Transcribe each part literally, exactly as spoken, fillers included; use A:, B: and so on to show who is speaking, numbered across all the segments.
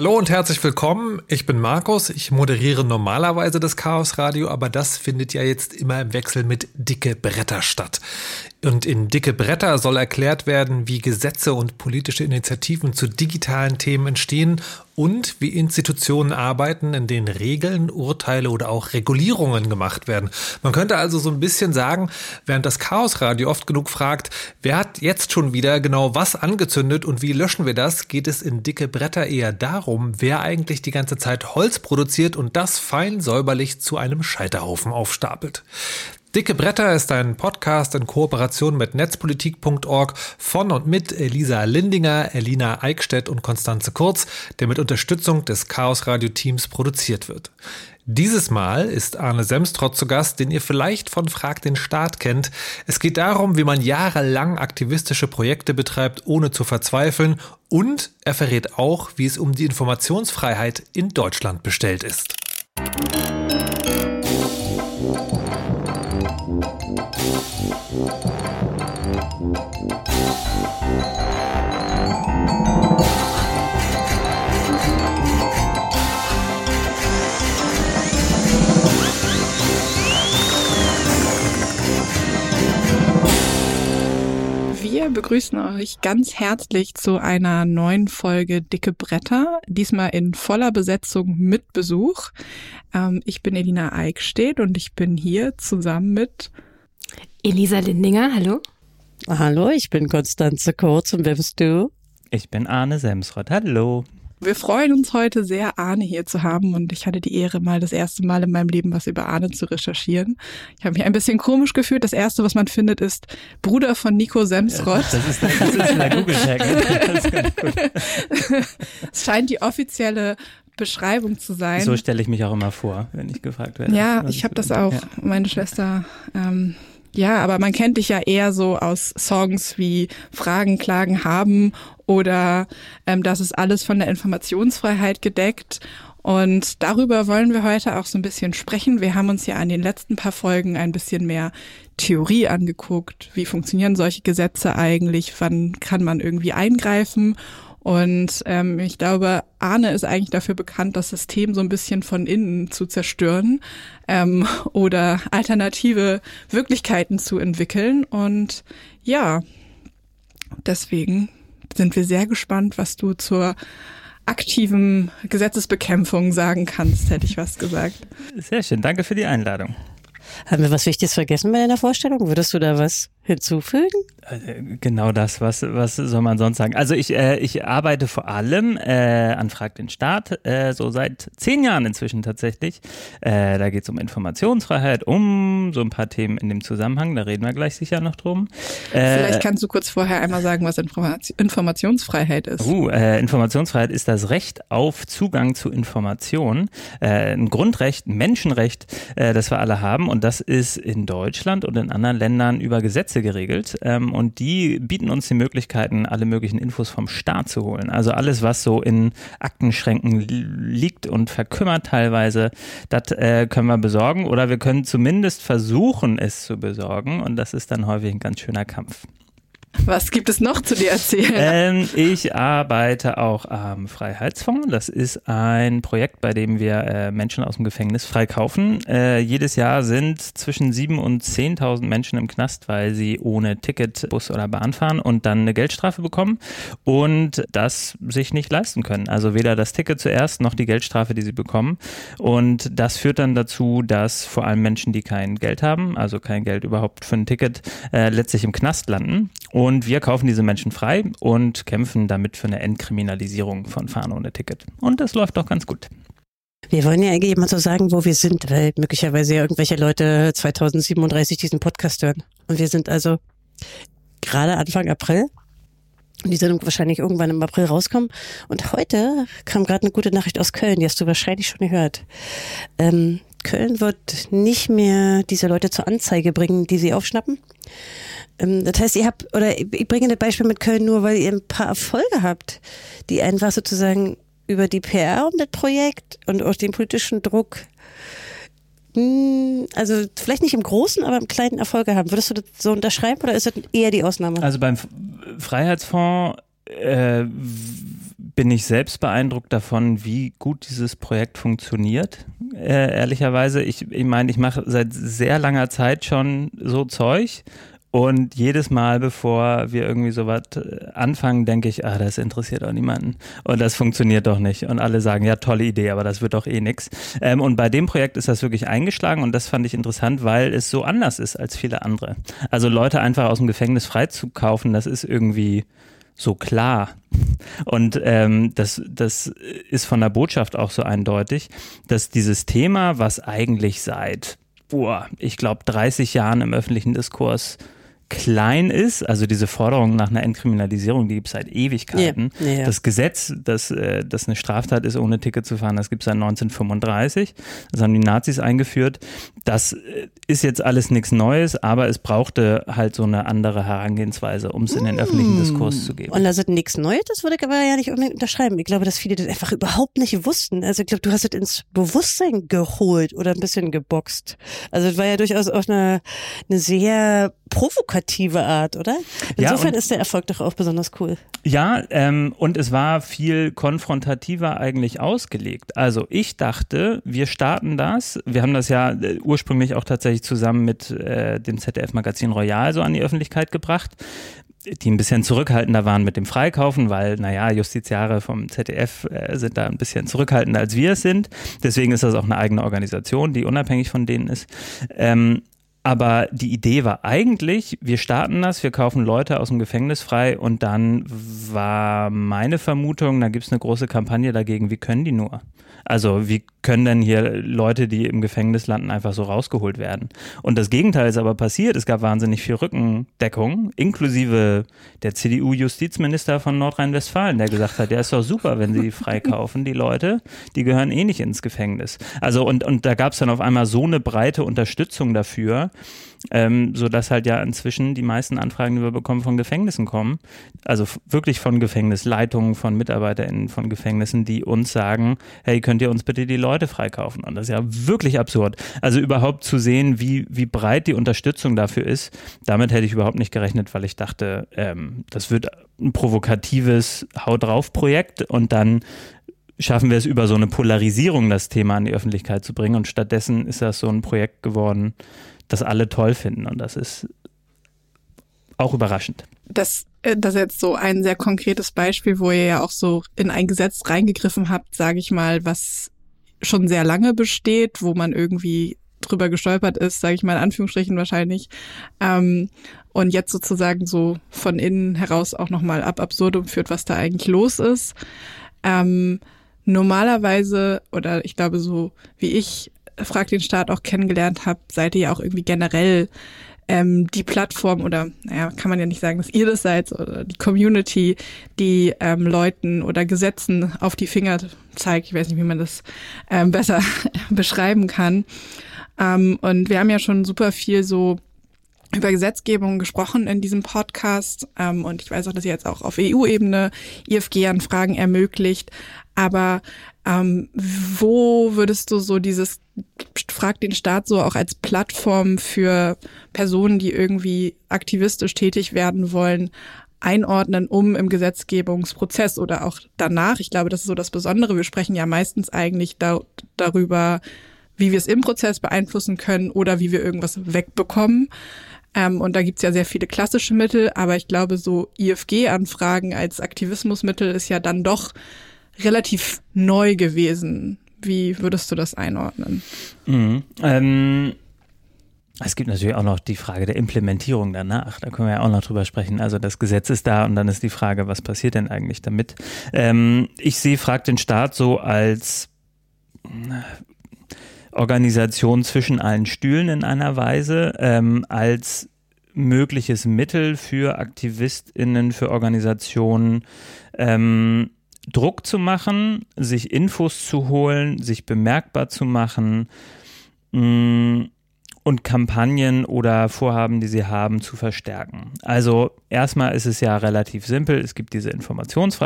A: Hallo und herzlich willkommen. Ich bin Markus. Ich moderiere normalerweise das Chaos Radio, aber das findet ja jetzt immer im Wechsel mit Dicke Bretter statt. Und in Dicke Bretter soll erklärt werden, wie Gesetze und politische Initiativen zu digitalen Themen entstehen und wie Institutionen arbeiten, in denen Regeln, Urteile oder auch Regulierungen gemacht werden. Man könnte also so ein bisschen sagen, während das Chaos Radio oft genug fragt, wer hat jetzt schon wieder genau was angezündet und wie löschen wir das, geht es in Dicke Bretter eher darum, wer eigentlich die ganze Zeit Holz produziert und das fein säuberlich zu einem Scheiterhaufen aufstapelt. Dicke Bretter ist ein Podcast in Kooperation mit netzpolitik punkt org von und mit Elisa Lindinger, Elina Eickstedt und Konstanze Kurz, der mit Unterstützung des Chaos-Radio-Teams produziert wird. Dieses Mal ist Arne Semstrott zu Gast, den ihr vielleicht von Frag den Staat kennt. Es geht darum, wie man jahrelang aktivistische Projekte betreibt, ohne zu verzweifeln. Und er verrät auch, wie es um die Informationsfreiheit in Deutschland bestellt ist.
B: Wir begrüßen euch ganz herzlich zu einer neuen Folge Dicke Bretter, diesmal in voller Besetzung mit Besuch. Ähm, ich bin Elina Eickstedt und ich bin hier zusammen mit
C: Elisa Lindinger, hallo.
D: Hallo, ich bin Konstanze Kurz und wer bist du?
E: Ich bin Arne Semstrott, hallo.
B: Wir freuen uns heute sehr, Arne hier zu haben und ich hatte die Ehre, mal das erste Mal in meinem Leben was über Arne zu recherchieren. Ich habe mich ein bisschen komisch gefühlt. Das erste, was man findet, ist Bruder von Nico Semstrott.
E: Das ist, das ist in der Google-Tag.
B: Es scheint die offizielle Beschreibung zu sein.
E: So stelle ich mich auch immer vor, wenn ich gefragt werde.
B: Ja, ich habe das auch. Ja. Meine Schwester... Ähm, Ja, aber man kennt dich ja eher so aus Songs wie Fragen, Klagen, Haben oder ähm, das ist alles von der Informationsfreiheit gedeckt. Und darüber wollen wir heute auch so ein bisschen sprechen. Wir haben uns ja an den letzten paar Folgen ein bisschen mehr Theorie angeguckt. Wie funktionieren solche Gesetze eigentlich? Wann kann man irgendwie eingreifen? Und ähm, ich glaube, Arne ist eigentlich dafür bekannt, das System so ein bisschen von innen zu zerstören ähm, oder alternative Wirklichkeiten zu entwickeln. Und ja, deswegen sind wir sehr gespannt, was du zur aktiven Gesetzesbekämpfung sagen kannst, hätte ich was gesagt.
E: Sehr schön, danke für die Einladung.
D: Haben wir was Wichtiges vergessen bei deiner Vorstellung? Würdest du da was hinzufügen?
E: Genau das, was was soll man sonst sagen? Also ich äh, ich arbeite vor allem äh, an Frag den Staat, äh, so seit zehn Jahren inzwischen tatsächlich. Äh, da geht es um Informationsfreiheit, um so ein paar Themen in dem Zusammenhang, da reden wir gleich sicher noch drum.
B: Äh, Vielleicht kannst du kurz vorher einmal sagen, was Informat- Informationsfreiheit ist.
E: Uh, äh, Informationsfreiheit ist das Recht auf Zugang zu Informationen, äh, ein Grundrecht, ein Menschenrecht, äh, das wir alle haben und das ist in Deutschland und in anderen Ländern über Gesetze geregelt ähm, und die bieten uns die Möglichkeiten, alle möglichen Infos vom Staat zu holen. Also alles, was so in Aktenschränken liegt und verkümmert teilweise, das äh, können wir besorgen oder wir können zumindest versuchen, es zu besorgen und das ist dann häufig ein ganz schöner Kampf.
B: Was gibt es noch zu dir erzählen?
E: Ähm, ich arbeite auch am Freiheitsfonds. Das ist ein Projekt, bei dem wir äh, Menschen aus dem Gefängnis freikaufen. Äh, jedes Jahr sind zwischen sieben und zehntausend Menschen im Knast, weil sie ohne Ticket Bus oder Bahn fahren und dann eine Geldstrafe bekommen und das sich nicht leisten können. Also weder das Ticket zuerst noch die Geldstrafe, die sie bekommen. Und das führt dann dazu, dass vor allem Menschen, die kein Geld haben, also kein Geld überhaupt für ein Ticket, äh, letztlich im Knast landen. Und wir kaufen diese Menschen frei und kämpfen damit für eine Entkriminalisierung von Fahren ohne Ticket. Und das läuft doch ganz gut.
D: Wir wollen ja eigentlich immer so sagen, wo wir sind, weil möglicherweise ja irgendwelche Leute zweitausendsiebenunddreißig diesen Podcast hören. Und wir sind also gerade Anfang April. Und die Sendung wird wahrscheinlich irgendwann im April rauskommen. Und heute kam gerade eine gute Nachricht aus Köln, die hast du wahrscheinlich schon gehört. Ähm, Köln wird nicht mehr diese Leute zur Anzeige bringen, die sie aufschnappen. Das heißt, ihr habt, oder ich bringe das Beispiel mit Köln nur, weil ihr ein paar Erfolge habt, die einfach sozusagen über die P R um das Projekt und auch den politischen Druck, also vielleicht nicht im Großen, aber im Kleinen Erfolge haben. Würdest du das so unterschreiben oder ist das eher die Ausnahme?
E: Also beim Freiheitsfonds äh, bin ich selbst beeindruckt davon, wie gut dieses Projekt funktioniert, äh, ehrlicherweise. Ich, ich meine, ich mache seit sehr langer Zeit schon so Zeug. Und jedes Mal, bevor wir irgendwie sowas anfangen, denke ich, ah, das interessiert doch niemanden. Und das funktioniert doch nicht. Und alle sagen, ja, tolle Idee, aber das wird doch eh nix. Ähm, und bei dem Projekt ist das wirklich eingeschlagen und das fand ich interessant, weil es so anders ist als viele andere. Also Leute einfach aus dem Gefängnis freizukaufen, das ist irgendwie so klar. Und ähm, das, das ist von der Botschaft auch so eindeutig, dass dieses Thema, was eigentlich seit, boah, ich glaube dreißig Jahren im öffentlichen Diskurs klein ist, also diese Forderung nach einer Entkriminalisierung, die gibt es seit Ewigkeiten.
D: Ja, ja. Das
E: Gesetz, dass äh, das eine Straftat ist, ohne Ticket zu fahren, das gibt es seit neunzehnhundertfünfunddreißig. Das haben die Nazis eingeführt. Das äh, ist jetzt alles nichts Neues, aber es brauchte halt so eine andere Herangehensweise, um es in den öffentlichen Diskurs zu geben.
D: Und das ist nichts Neues, das würde ich aber ja nicht unbedingt unterschreiben. Ich glaube, dass viele das einfach überhaupt nicht wussten. Also ich glaube, du hast es ins Bewusstsein geholt oder ein bisschen geboxt. Also es war ja durchaus auch eine, eine sehr provokative Art, oder? Insofern
E: ja,
D: ist der Erfolg doch auch besonders cool.
E: Ja, ähm, und es war viel konfrontativer eigentlich ausgelegt. Also ich dachte, wir starten das. Wir haben das ja äh, ursprünglich auch tatsächlich zusammen mit äh, dem Z D F-Magazin Royal so an die Öffentlichkeit gebracht, die ein bisschen zurückhaltender waren mit dem Freikaufen, weil, naja, Justiziare vom Z D F äh, sind da ein bisschen zurückhaltender, als wir es sind. Deswegen ist das auch eine eigene Organisation, die unabhängig von denen ist. Ähm, Aber die Idee war eigentlich, wir starten das, wir kaufen Leute aus dem Gefängnis frei und dann war meine Vermutung, da gibt es eine große Kampagne dagegen, wie können die nur? Also wie können denn hier Leute, die im Gefängnis landen, einfach so rausgeholt werden? Und das Gegenteil ist aber passiert, es gab wahnsinnig viel Rückendeckung, inklusive der C D U-Justizminister von Nordrhein-Westfalen, der gesagt hat, ja ist doch super, wenn sie freikaufen, die Leute, die gehören eh nicht ins Gefängnis. Also und, und da gab es dann auf einmal so eine breite Unterstützung dafür, ähm, sodass halt ja inzwischen die meisten Anfragen, die wir bekommen, von Gefängnissen kommen. Also f- wirklich von Gefängnisleitungen, von MitarbeiterInnen von Gefängnissen, die uns sagen, hey, könnt ihr uns bitte die Leute freikaufen? Und das ist ja wirklich absurd. Also überhaupt zu sehen, wie, wie breit die Unterstützung dafür ist, damit hätte ich überhaupt nicht gerechnet, weil ich dachte, ähm, das wird ein provokatives Hau-drauf-Projekt und dann schaffen wir es über so eine Polarisierung, das Thema an die Öffentlichkeit zu bringen und stattdessen ist das so ein Projekt geworden, das alle toll finden und das ist auch überraschend.
B: Das, das ist jetzt so ein sehr konkretes Beispiel, wo ihr ja auch so in ein Gesetz reingegriffen habt, sage ich mal, was schon sehr lange besteht, wo man irgendwie drüber gestolpert ist, sage ich mal in Anführungsstrichen wahrscheinlich, ähm, und jetzt sozusagen so von innen heraus auch nochmal ab absurdum führt, was da eigentlich los ist. Ähm, normalerweise, oder ich glaube so wie ich Frag den Staat auch kennengelernt habe, seid ihr ja auch irgendwie generell ähm, die Plattform oder, naja, kann man ja nicht sagen, dass ihr das seid, oder die Community, die ähm, Leuten oder Gesetzen auf die Finger zeigt. Ich weiß nicht, wie man das ähm, besser beschreiben kann. Ähm, und wir haben ja schon super viel so über Gesetzgebung gesprochen in diesem Podcast. Ähm, und ich weiß auch, dass ihr jetzt auch auf E U-Ebene I F G-Anfragen ermöglicht. Aber ähm, wo würdest du so dieses Frag den Staat so auch als Plattform für Personen, die irgendwie aktivistisch tätig werden wollen, einordnen, um im Gesetzgebungsprozess oder auch danach, ich glaube, das ist so das Besondere, wir sprechen ja meistens eigentlich da, darüber, wie wir es im Prozess beeinflussen können oder wie wir irgendwas wegbekommen. Ähm, und da gibt's ja sehr viele klassische Mittel, aber ich glaube, so I F G-Anfragen als Aktivismusmittel ist ja dann doch relativ neu gewesen. Wie würdest du das einordnen?
E: Mhm. Ähm, es gibt natürlich auch noch die Frage der Implementierung danach. Da können wir ja auch noch drüber sprechen. Also das Gesetz ist da und dann ist die Frage, was passiert denn eigentlich damit? Ähm, ich sehe Frag den Staat so als Organisation zwischen allen Stühlen in einer Weise, ähm, als mögliches Mittel für AktivistInnen, für Organisationen, ähm, Druck zu machen, sich Infos zu holen, sich bemerkbar zu machen mh, und Kampagnen oder Vorhaben, die sie haben, zu verstärken. Also erstmal ist es ja relativ simpel. Es gibt diese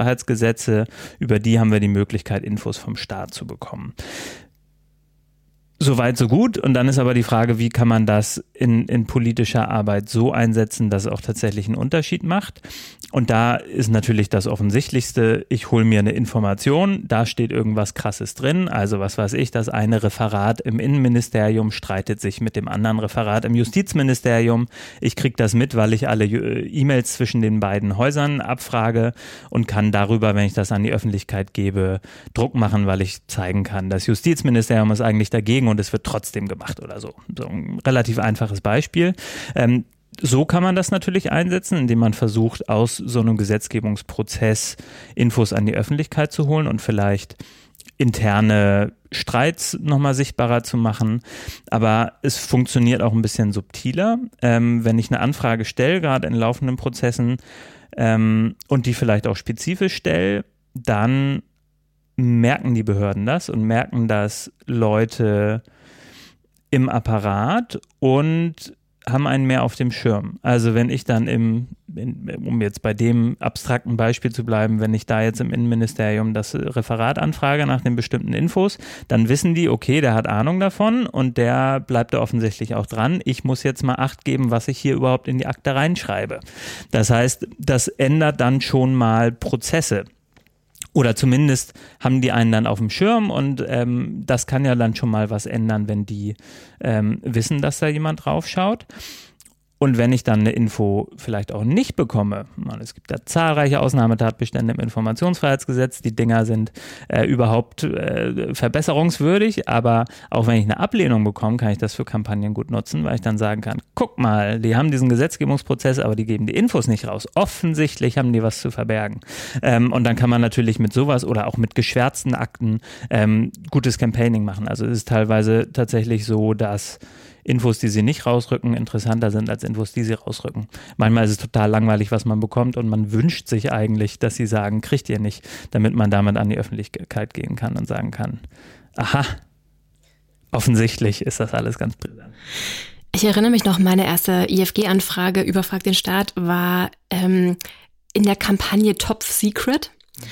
E: Informationsfreiheitsgesetze, über die haben wir die Möglichkeit, Infos vom Staat zu bekommen. Soweit, so gut. Und dann ist aber die Frage, wie kann man das in, in politischer Arbeit so einsetzen, dass es auch tatsächlich einen Unterschied macht. Und da ist natürlich das Offensichtlichste, ich hole mir eine Information, da steht irgendwas Krasses drin. Also was weiß ich, das eine Referat im Innenministerium streitet sich mit dem anderen Referat im Justizministerium. Ich kriege das mit, weil ich alle E-Mails zwischen den beiden Häusern abfrage und kann darüber, wenn ich das an die Öffentlichkeit gebe, Druck machen, weil ich zeigen kann, das Justizministerium ist eigentlich dagegen und es wird trotzdem gemacht oder so. So ein relativ einfaches Beispiel. Ähm, so kann man das natürlich einsetzen, indem man versucht, aus so einem Gesetzgebungsprozess Infos an die Öffentlichkeit zu holen und vielleicht interne Streits nochmal sichtbarer zu machen. Aber es funktioniert auch ein bisschen subtiler. Ähm, wenn ich eine Anfrage stelle, gerade in laufenden Prozessen, ähm, und die vielleicht auch spezifisch stelle, dann merken die Behörden das und merken das Leute im Apparat und haben einen mehr auf dem Schirm. Also wenn ich dann im, in, um jetzt bei dem abstrakten Beispiel zu bleiben, wenn ich da jetzt im Innenministerium das Referat anfrage nach den bestimmten Infos, dann wissen die, okay, der hat Ahnung davon und der bleibt da offensichtlich auch dran. Ich muss jetzt mal Acht geben, was ich hier überhaupt in die Akte reinschreibe. Das heißt, das ändert dann schon mal Prozesse. Oder zumindest haben die einen dann auf dem Schirm und ähm, das kann ja dann schon mal was ändern, wenn die ähm, wissen, dass da jemand drauf schaut. Und wenn ich dann eine Info vielleicht auch nicht bekomme, man, es gibt da zahlreiche Ausnahmetatbestände im Informationsfreiheitsgesetz, die Dinger sind äh, überhaupt äh, verbesserungswürdig, aber auch wenn ich eine Ablehnung bekomme, kann ich das für Kampagnen gut nutzen, weil ich dann sagen kann, guck mal, die haben diesen Gesetzgebungsprozess, aber die geben die Infos nicht raus. Offensichtlich haben die was zu verbergen. Ähm, und dann kann man natürlich mit sowas oder auch mit geschwärzten Akten ähm, gutes Campaigning machen. Also es ist teilweise tatsächlich so, dass Infos, die sie nicht rausrücken, interessanter sind als Infos, die sie rausrücken. Manchmal ist es total langweilig, was man bekommt und man wünscht sich eigentlich, dass sie sagen, kriegt ihr nicht, damit man damit an die Öffentlichkeit gehen kann und sagen kann, aha, offensichtlich ist das alles ganz brisant.
C: Ich erinnere mich noch, meine erste I F G-Anfrage über Frag den Staat war ähm, in der Kampagne Top Secret.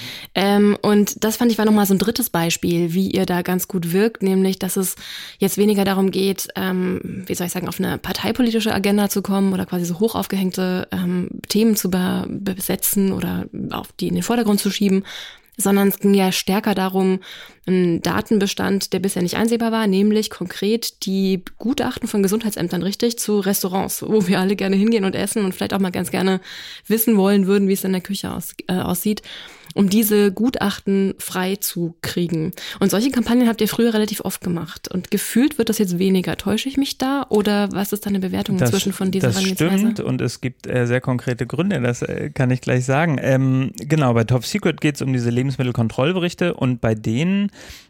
C: Ähm, und das fand ich war nochmal so ein drittes Beispiel, wie ihr da ganz gut wirkt, nämlich, dass es jetzt weniger darum geht, ähm, wie soll ich sagen, auf eine parteipolitische Agenda zu kommen oder quasi so hoch aufgehängte ähm, Themen zu be- besetzen oder auf die in den Vordergrund zu schieben, sondern es ging ja stärker darum, einen Datenbestand, der bisher nicht einsehbar war, nämlich konkret die Gutachten von Gesundheitsämtern, richtig, zu Restaurants, wo wir alle gerne hingehen und essen und vielleicht auch mal ganz gerne wissen wollen würden, wie es in der Küche aus, äh, aussieht, um diese Gutachten frei zu kriegen. Und solche Kampagnen habt ihr früher relativ oft gemacht. Und gefühlt wird das jetzt weniger. Täusche ich mich da? Oder was ist deine Bewertung
E: das,
C: inzwischen von dieser Herangehensweise?
E: Das stimmt und es gibt äh, sehr konkrete Gründe, das äh, kann ich gleich sagen. Ähm, genau, bei Top Secret geht es um diese Lebensmittelkontrollberichte und bei denen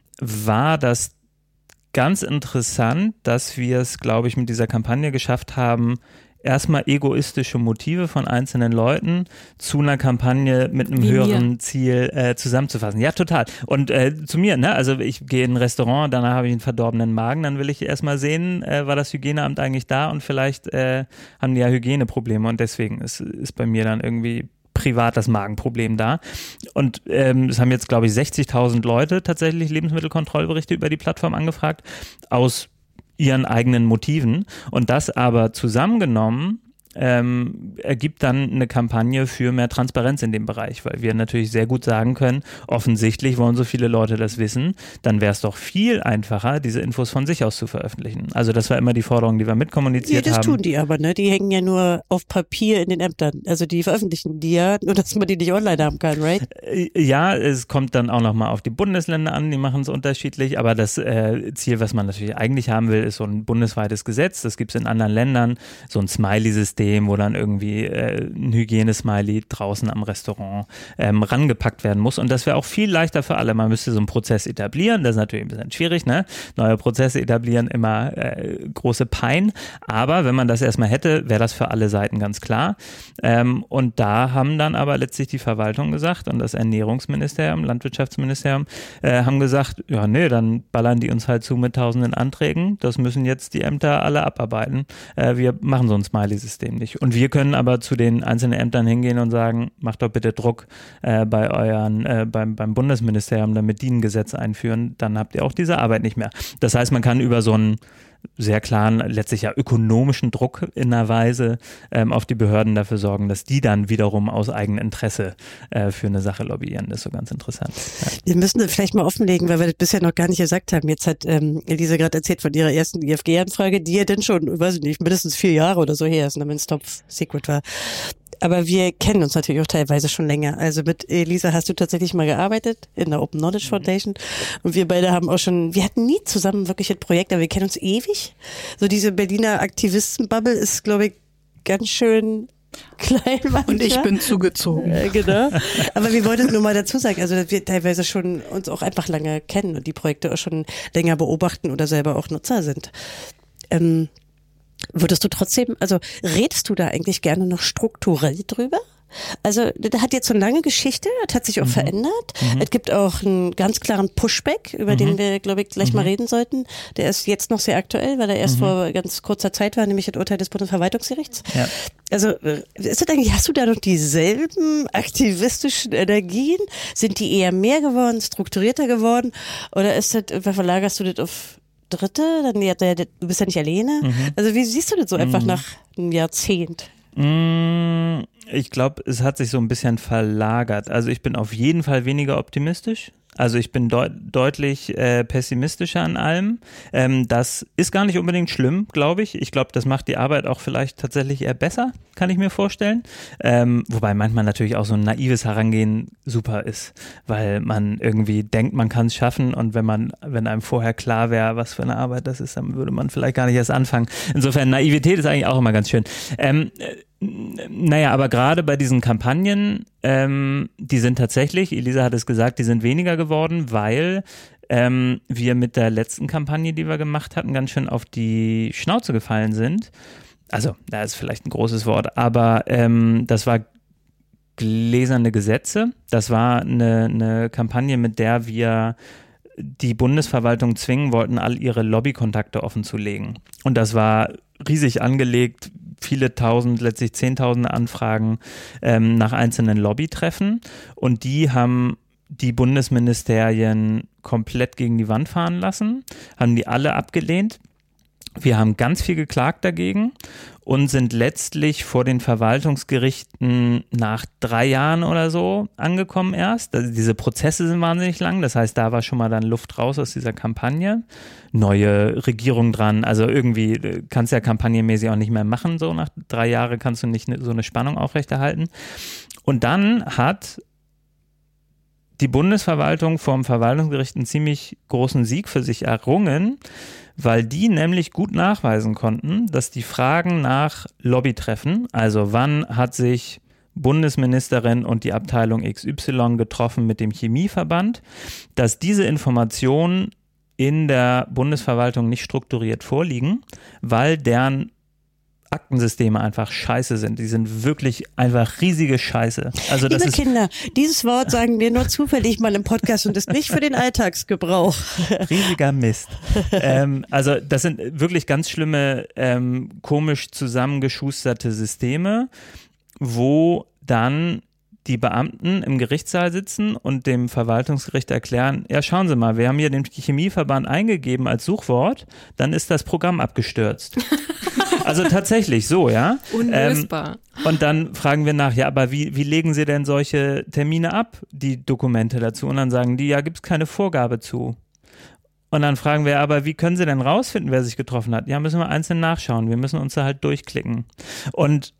E: war das ganz interessant, dass wir es, glaube ich, mit dieser Kampagne geschafft haben, erstmal egoistische Motive von einzelnen Leuten zu einer Kampagne mit einem
C: Wie
E: höheren
C: mir.
E: Ziel äh, zusammenzufassen. Ja, total. Und äh, zu mir, ne? Also ich gehe in ein Restaurant, danach habe ich einen verdorbenen Magen, dann will ich erstmal sehen, äh, war das Hygieneamt eigentlich da und vielleicht äh, haben die ja Hygieneprobleme und deswegen ist, ist bei mir dann irgendwie privat das Magenproblem da. Und ähm, es haben jetzt, glaube ich, sechzigtausend Leute tatsächlich Lebensmittelkontrollberichte über die Plattform angefragt, aus ihren eigenen Motiven. Und das aber zusammengenommen ähm, ergibt dann eine Kampagne für mehr Transparenz in dem Bereich, weil wir natürlich sehr gut sagen können, offensichtlich wollen so viele Leute das wissen, dann wäre es doch viel einfacher, diese Infos von sich aus zu veröffentlichen. Also das war immer die Forderung, die wir mitkommuniziert
D: ja, das
E: haben.
D: tun die aber, ne? Die hängen ja nur auf Papier in den Ämtern. Also die veröffentlichen die ja, nur dass man die nicht online haben kann, right?
E: Ja, es kommt dann auch nochmal auf die Bundesländer an, die machen es unterschiedlich, aber das äh, Ziel, was man natürlich eigentlich haben will, ist so ein bundesweites Gesetz. Das gibt es in anderen Ländern, so ein Smiley-System, wo dann irgendwie äh, ein Hygienesmiley draußen am Restaurant ähm, rangepackt werden muss. Und das wäre auch viel leichter für alle. Man müsste so einen Prozess etablieren. Das ist natürlich ein bisschen schwierig, ne? Neue Prozesse etablieren, immer äh, große Pein. Aber wenn man das erstmal hätte, wäre das für alle Seiten ganz klar. Ähm, und da haben dann aber letztlich die Verwaltung gesagt und das Ernährungsministerium, Landwirtschaftsministerium, äh, haben gesagt, ja nee, dann ballern die uns halt zu mit tausenden Anträgen. Das müssen jetzt die Ämter alle abarbeiten. Äh, wir machen so ein Smiley-System. nicht. Und wir können aber zu den einzelnen Ämtern hingehen und sagen, macht doch bitte Druck äh, bei euren, äh, beim, beim Bundesministerium, damit die ein Gesetz einführen, dann habt ihr auch diese Arbeit nicht mehr. Das heißt, man kann über so einen sehr klaren, letztlich ja ökonomischen Druck in einer Weise ähm, auf die Behörden dafür sorgen, dass die dann wiederum aus eigenem Interesse äh, für eine Sache lobbyieren. Das ist so ganz interessant. Ja.
D: Wir müssen das vielleicht mal offenlegen, weil wir das bisher noch gar nicht gesagt haben. Jetzt hat ähm, Elisa gerade erzählt von ihrer ersten I F G-Anfrage, die ja dann schon, weiß ich nicht, mindestens vier Jahre oder so her ist, wenn es Top Secret war. Aber wir kennen uns natürlich auch teilweise schon länger. Also mit Elisa hast du tatsächlich mal gearbeitet in der Open Knowledge Foundation. Und wir beide haben auch schon, wir hatten nie zusammen wirklich ein Projekt, aber wir kennen uns ewig. So diese Berliner Aktivisten-Bubble ist, glaube ich, ganz schön klein. Manchmal.
B: Und ich bin zugezogen.
D: Äh, genau. Aber wir wollten nur mal dazu sagen, also dass wir teilweise schon uns auch einfach lange kennen und die Projekte auch schon länger beobachten oder selber auch Nutzer sind. Ähm, Würdest du trotzdem, also redest du da eigentlich gerne noch strukturell drüber? Also das hat jetzt so eine lange Geschichte, das hat sich auch mhm. verändert. Mhm. Es gibt auch einen ganz klaren Pushback, über mhm. den wir, glaube ich, gleich mhm. mal reden sollten. Der ist jetzt noch sehr aktuell, weil er erst mhm. vor ganz kurzer Zeit war, nämlich das Urteil des Bundesverwaltungsgerichts. Ja. Also ist das eigentlich, hast du da noch dieselben aktivistischen Energien? Sind die eher mehr geworden, strukturierter geworden? Oder ist das, verlagerst du das auf Dritte? Dann, ja, du bist ja nicht alleine. Mhm. Also wie siehst du das so einfach mhm. nach einem Jahrzehnt?
E: Ich glaube, es hat sich so ein bisschen verlagert. Also ich bin auf jeden Fall weniger optimistisch. Also ich bin deut- deutlich äh, pessimistischer an allem. Ähm, das ist gar nicht unbedingt schlimm, glaube ich. Ich glaube, das macht die Arbeit auch vielleicht tatsächlich eher besser, kann ich mir vorstellen. Ähm, wobei manchmal natürlich auch so ein naives Herangehen super ist, weil man irgendwie denkt, man kann es schaffen und wenn man, wenn einem vorher klar wäre, was für eine Arbeit das ist, dann würde man vielleicht gar nicht erst anfangen. Insofern, Naivität ist eigentlich auch immer ganz schön. Ähm, Naja, aber gerade bei diesen Kampagnen, ähm, die sind tatsächlich, Elisa hat es gesagt, die sind weniger geworden, weil ähm, wir mit der letzten Kampagne, die wir gemacht hatten, ganz schön auf die Schnauze gefallen sind. Also, da ist vielleicht ein großes Wort, aber ähm, das war gläserne Gesetze. Das war eine, eine Kampagne, mit der wir die Bundesverwaltung zwingen wollten, all ihre Lobbykontakte offenzulegen. Und das war riesig angelegt, viele tausend, letztlich zehntausende Anfragen ähm, nach einzelnen Lobbytreffen. Und die haben die Bundesministerien komplett gegen die Wand fahren lassen, haben die alle abgelehnt. Wir haben ganz viel geklagt dagegen und sind letztlich vor den Verwaltungsgerichten nach drei Jahren oder so angekommen erst. Also diese Prozesse sind wahnsinnig lang, das heißt, da war schon mal dann Luft raus aus dieser Kampagne. Neue Regierung dran, also irgendwie kannst du ja kampagnenmäßig auch nicht mehr machen, so nach drei Jahren kannst du nicht so eine Spannung aufrechterhalten. Und dann hat die Bundesverwaltung vom Verwaltungsgericht einen ziemlich großen Sieg für sich errungen, weil die nämlich gut nachweisen konnten, dass die Fragen nach Lobbytreffen, also wann hat sich Bundesministerin und die Abteilung X Y getroffen mit dem Chemieverband, dass diese Informationen in der Bundesverwaltung nicht strukturiert vorliegen, weil deren Aktensysteme einfach scheiße sind. Die sind wirklich einfach riesige Scheiße. Also das
D: Liebe
E: ist
D: Kinder, dieses Wort sagen wir nur zufällig mal im Podcast und ist nicht für den Alltagsgebrauch.
E: Riesiger Mist. ähm, also das sind wirklich ganz schlimme, ähm, komisch zusammengeschusterte Systeme, wo dann die Beamten im Gerichtssaal sitzen und dem Verwaltungsgericht erklären, ja schauen Sie mal, wir haben hier den Chemieverband eingegeben als Suchwort, dann ist das Programm abgestürzt. Also tatsächlich so, ja.
C: Unlösbar.
E: Ähm, und dann fragen wir nach, ja, aber wie, wie legen Sie denn solche Termine ab, die Dokumente dazu? Und dann sagen die, ja, gibt es keine Vorgabe zu. Und dann fragen wir, aber wie können Sie denn rausfinden, wer sich getroffen hat? Ja, müssen wir einzeln nachschauen. Wir müssen uns da halt durchklicken. Und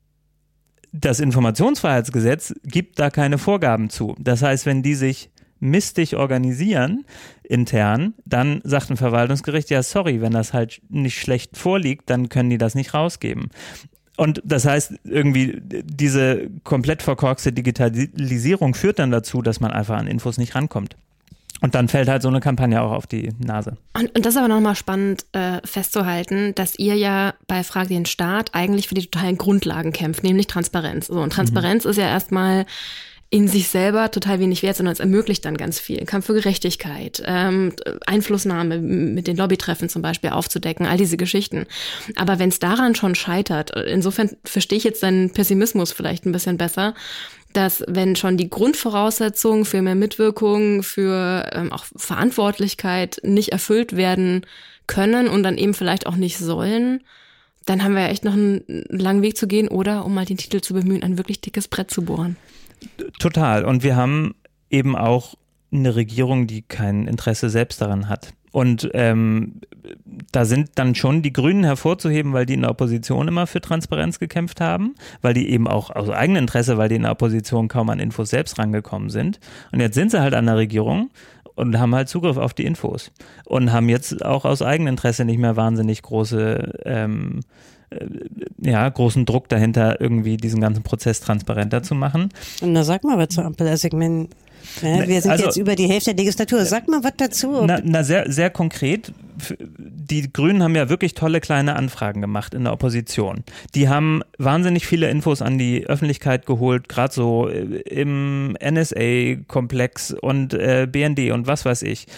E: das Informationsfreiheitsgesetz gibt da keine Vorgaben zu. Das heißt, wenn die sich mistig organisieren, intern, dann sagt ein Verwaltungsgericht, ja sorry, wenn das halt nicht schlecht vorliegt, dann können die das nicht rausgeben. Und das heißt, irgendwie diese komplett verkorkste Digitalisierung führt dann dazu, dass man einfach an Infos nicht rankommt. Und dann fällt halt so eine Kampagne auch auf die Nase.
C: Und, und das ist aber nochmal spannend äh, festzuhalten, dass ihr ja bei Frag den Staat eigentlich für die totalen Grundlagen kämpft, nämlich Transparenz. So, und Transparenz mhm. ist ja erstmal in sich selber total wenig wert, sondern es ermöglicht dann ganz viel. Kampf für Gerechtigkeit, ähm, Einflussnahme mit den Lobbytreffen zum Beispiel aufzudecken, all diese Geschichten. Aber wenn es daran schon scheitert, insofern verstehe ich jetzt deinen Pessimismus vielleicht ein bisschen besser, dass wenn schon die Grundvoraussetzungen für mehr Mitwirkung, für ähm, auch Verantwortlichkeit nicht erfüllt werden können und dann eben vielleicht auch nicht sollen, dann haben wir ja echt noch einen langen Weg zu gehen oder, um mal den Titel zu bemühen, ein wirklich dickes Brett zu bohren.
E: Total. Und wir haben eben auch eine Regierung, die kein Interesse selbst daran hat. Und ähm, da sind dann schon die Grünen hervorzuheben, weil die in der Opposition immer für Transparenz gekämpft haben, weil die eben auch aus eigenem Interesse, weil die in der Opposition kaum an Infos selbst rangekommen sind. Und jetzt sind sie halt an der Regierung und haben halt Zugriff auf die Infos und haben jetzt auch aus eigenem Interesse nicht mehr wahnsinnig große, ähm, äh, ja, großen Druck dahinter, irgendwie diesen ganzen Prozess transparenter zu machen.
D: Und da sag mal was zur Ampel. Also ich meine, ja, wir sind also, jetzt über die Hälfte der Legislatur. Sag mal was dazu.
E: Na, na sehr, sehr konkret. Die Grünen haben ja wirklich tolle kleine Anfragen gemacht in der Opposition. Die haben wahnsinnig viele Infos an die Öffentlichkeit geholt, gerade so im N S A-Komplex und äh, B N D und was weiß ich.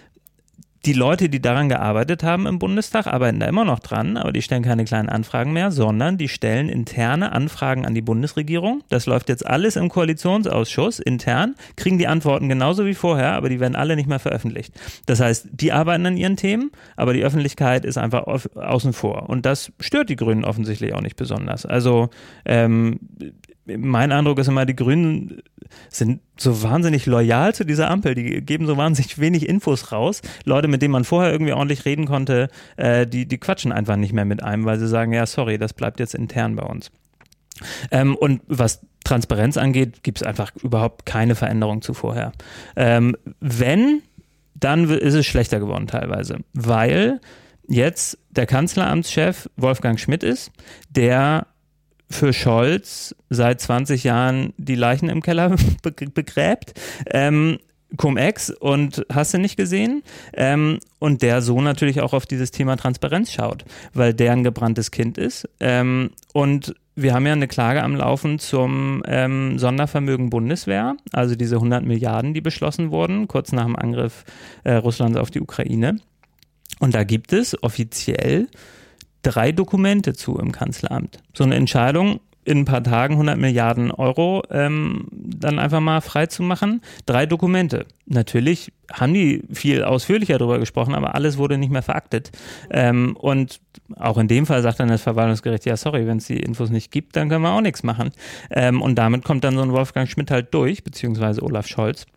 E: Die Leute, die daran gearbeitet haben im Bundestag, arbeiten da immer noch dran, aber die stellen keine kleinen Anfragen mehr, sondern die stellen interne Anfragen an die Bundesregierung. Das läuft jetzt alles im Koalitionsausschuss intern, kriegen die Antworten genauso wie vorher, aber die werden alle nicht mehr veröffentlicht. Das heißt, die arbeiten an ihren Themen, aber die Öffentlichkeit ist einfach au- außen vor. Und das stört die Grünen offensichtlich auch nicht besonders. Also ähm, mein Eindruck ist immer, die Grünen sind so wahnsinnig loyal zu dieser Ampel, die geben so wahnsinnig wenig Infos raus. Leute, mit denen man vorher irgendwie ordentlich reden konnte, äh, die, die quatschen einfach nicht mehr mit einem, weil sie sagen, ja sorry, das bleibt jetzt intern bei uns. Ähm, und was Transparenz angeht, gibt es einfach überhaupt keine Veränderung zu vorher. Ähm, wenn, dann ist es schlechter geworden teilweise, weil jetzt der Kanzleramtschef Wolfgang Schmidt ist, der für Scholz seit zwanzig Jahren die Leichen im Keller begräbt. Ähm, Cum-Ex und hast du nicht gesehen? Ähm, und der so natürlich auch auf dieses Thema Transparenz schaut, weil der ein gebranntes Kind ist. Ähm, und wir haben ja eine Klage am Laufen zum ähm, Sondervermögen Bundeswehr, also diese hundert Milliarden, die beschlossen wurden, kurz nach dem Angriff äh, Russlands auf die Ukraine. Und da gibt es offiziell drei Dokumente zu im Kanzleramt. So eine Entscheidung, in ein paar Tagen hundert Milliarden Euro ähm, dann einfach mal frei zu machen. Drei Dokumente. Natürlich haben die viel ausführlicher darüber gesprochen, aber alles wurde nicht mehr veraktet. Ähm, und auch in dem Fall sagt dann das Verwaltungsgericht, ja sorry, wenn es die Infos nicht gibt, dann können wir auch nichts machen. Ähm, und damit kommt dann so ein Wolfgang Schmidt halt durch, beziehungsweise Olaf Scholz.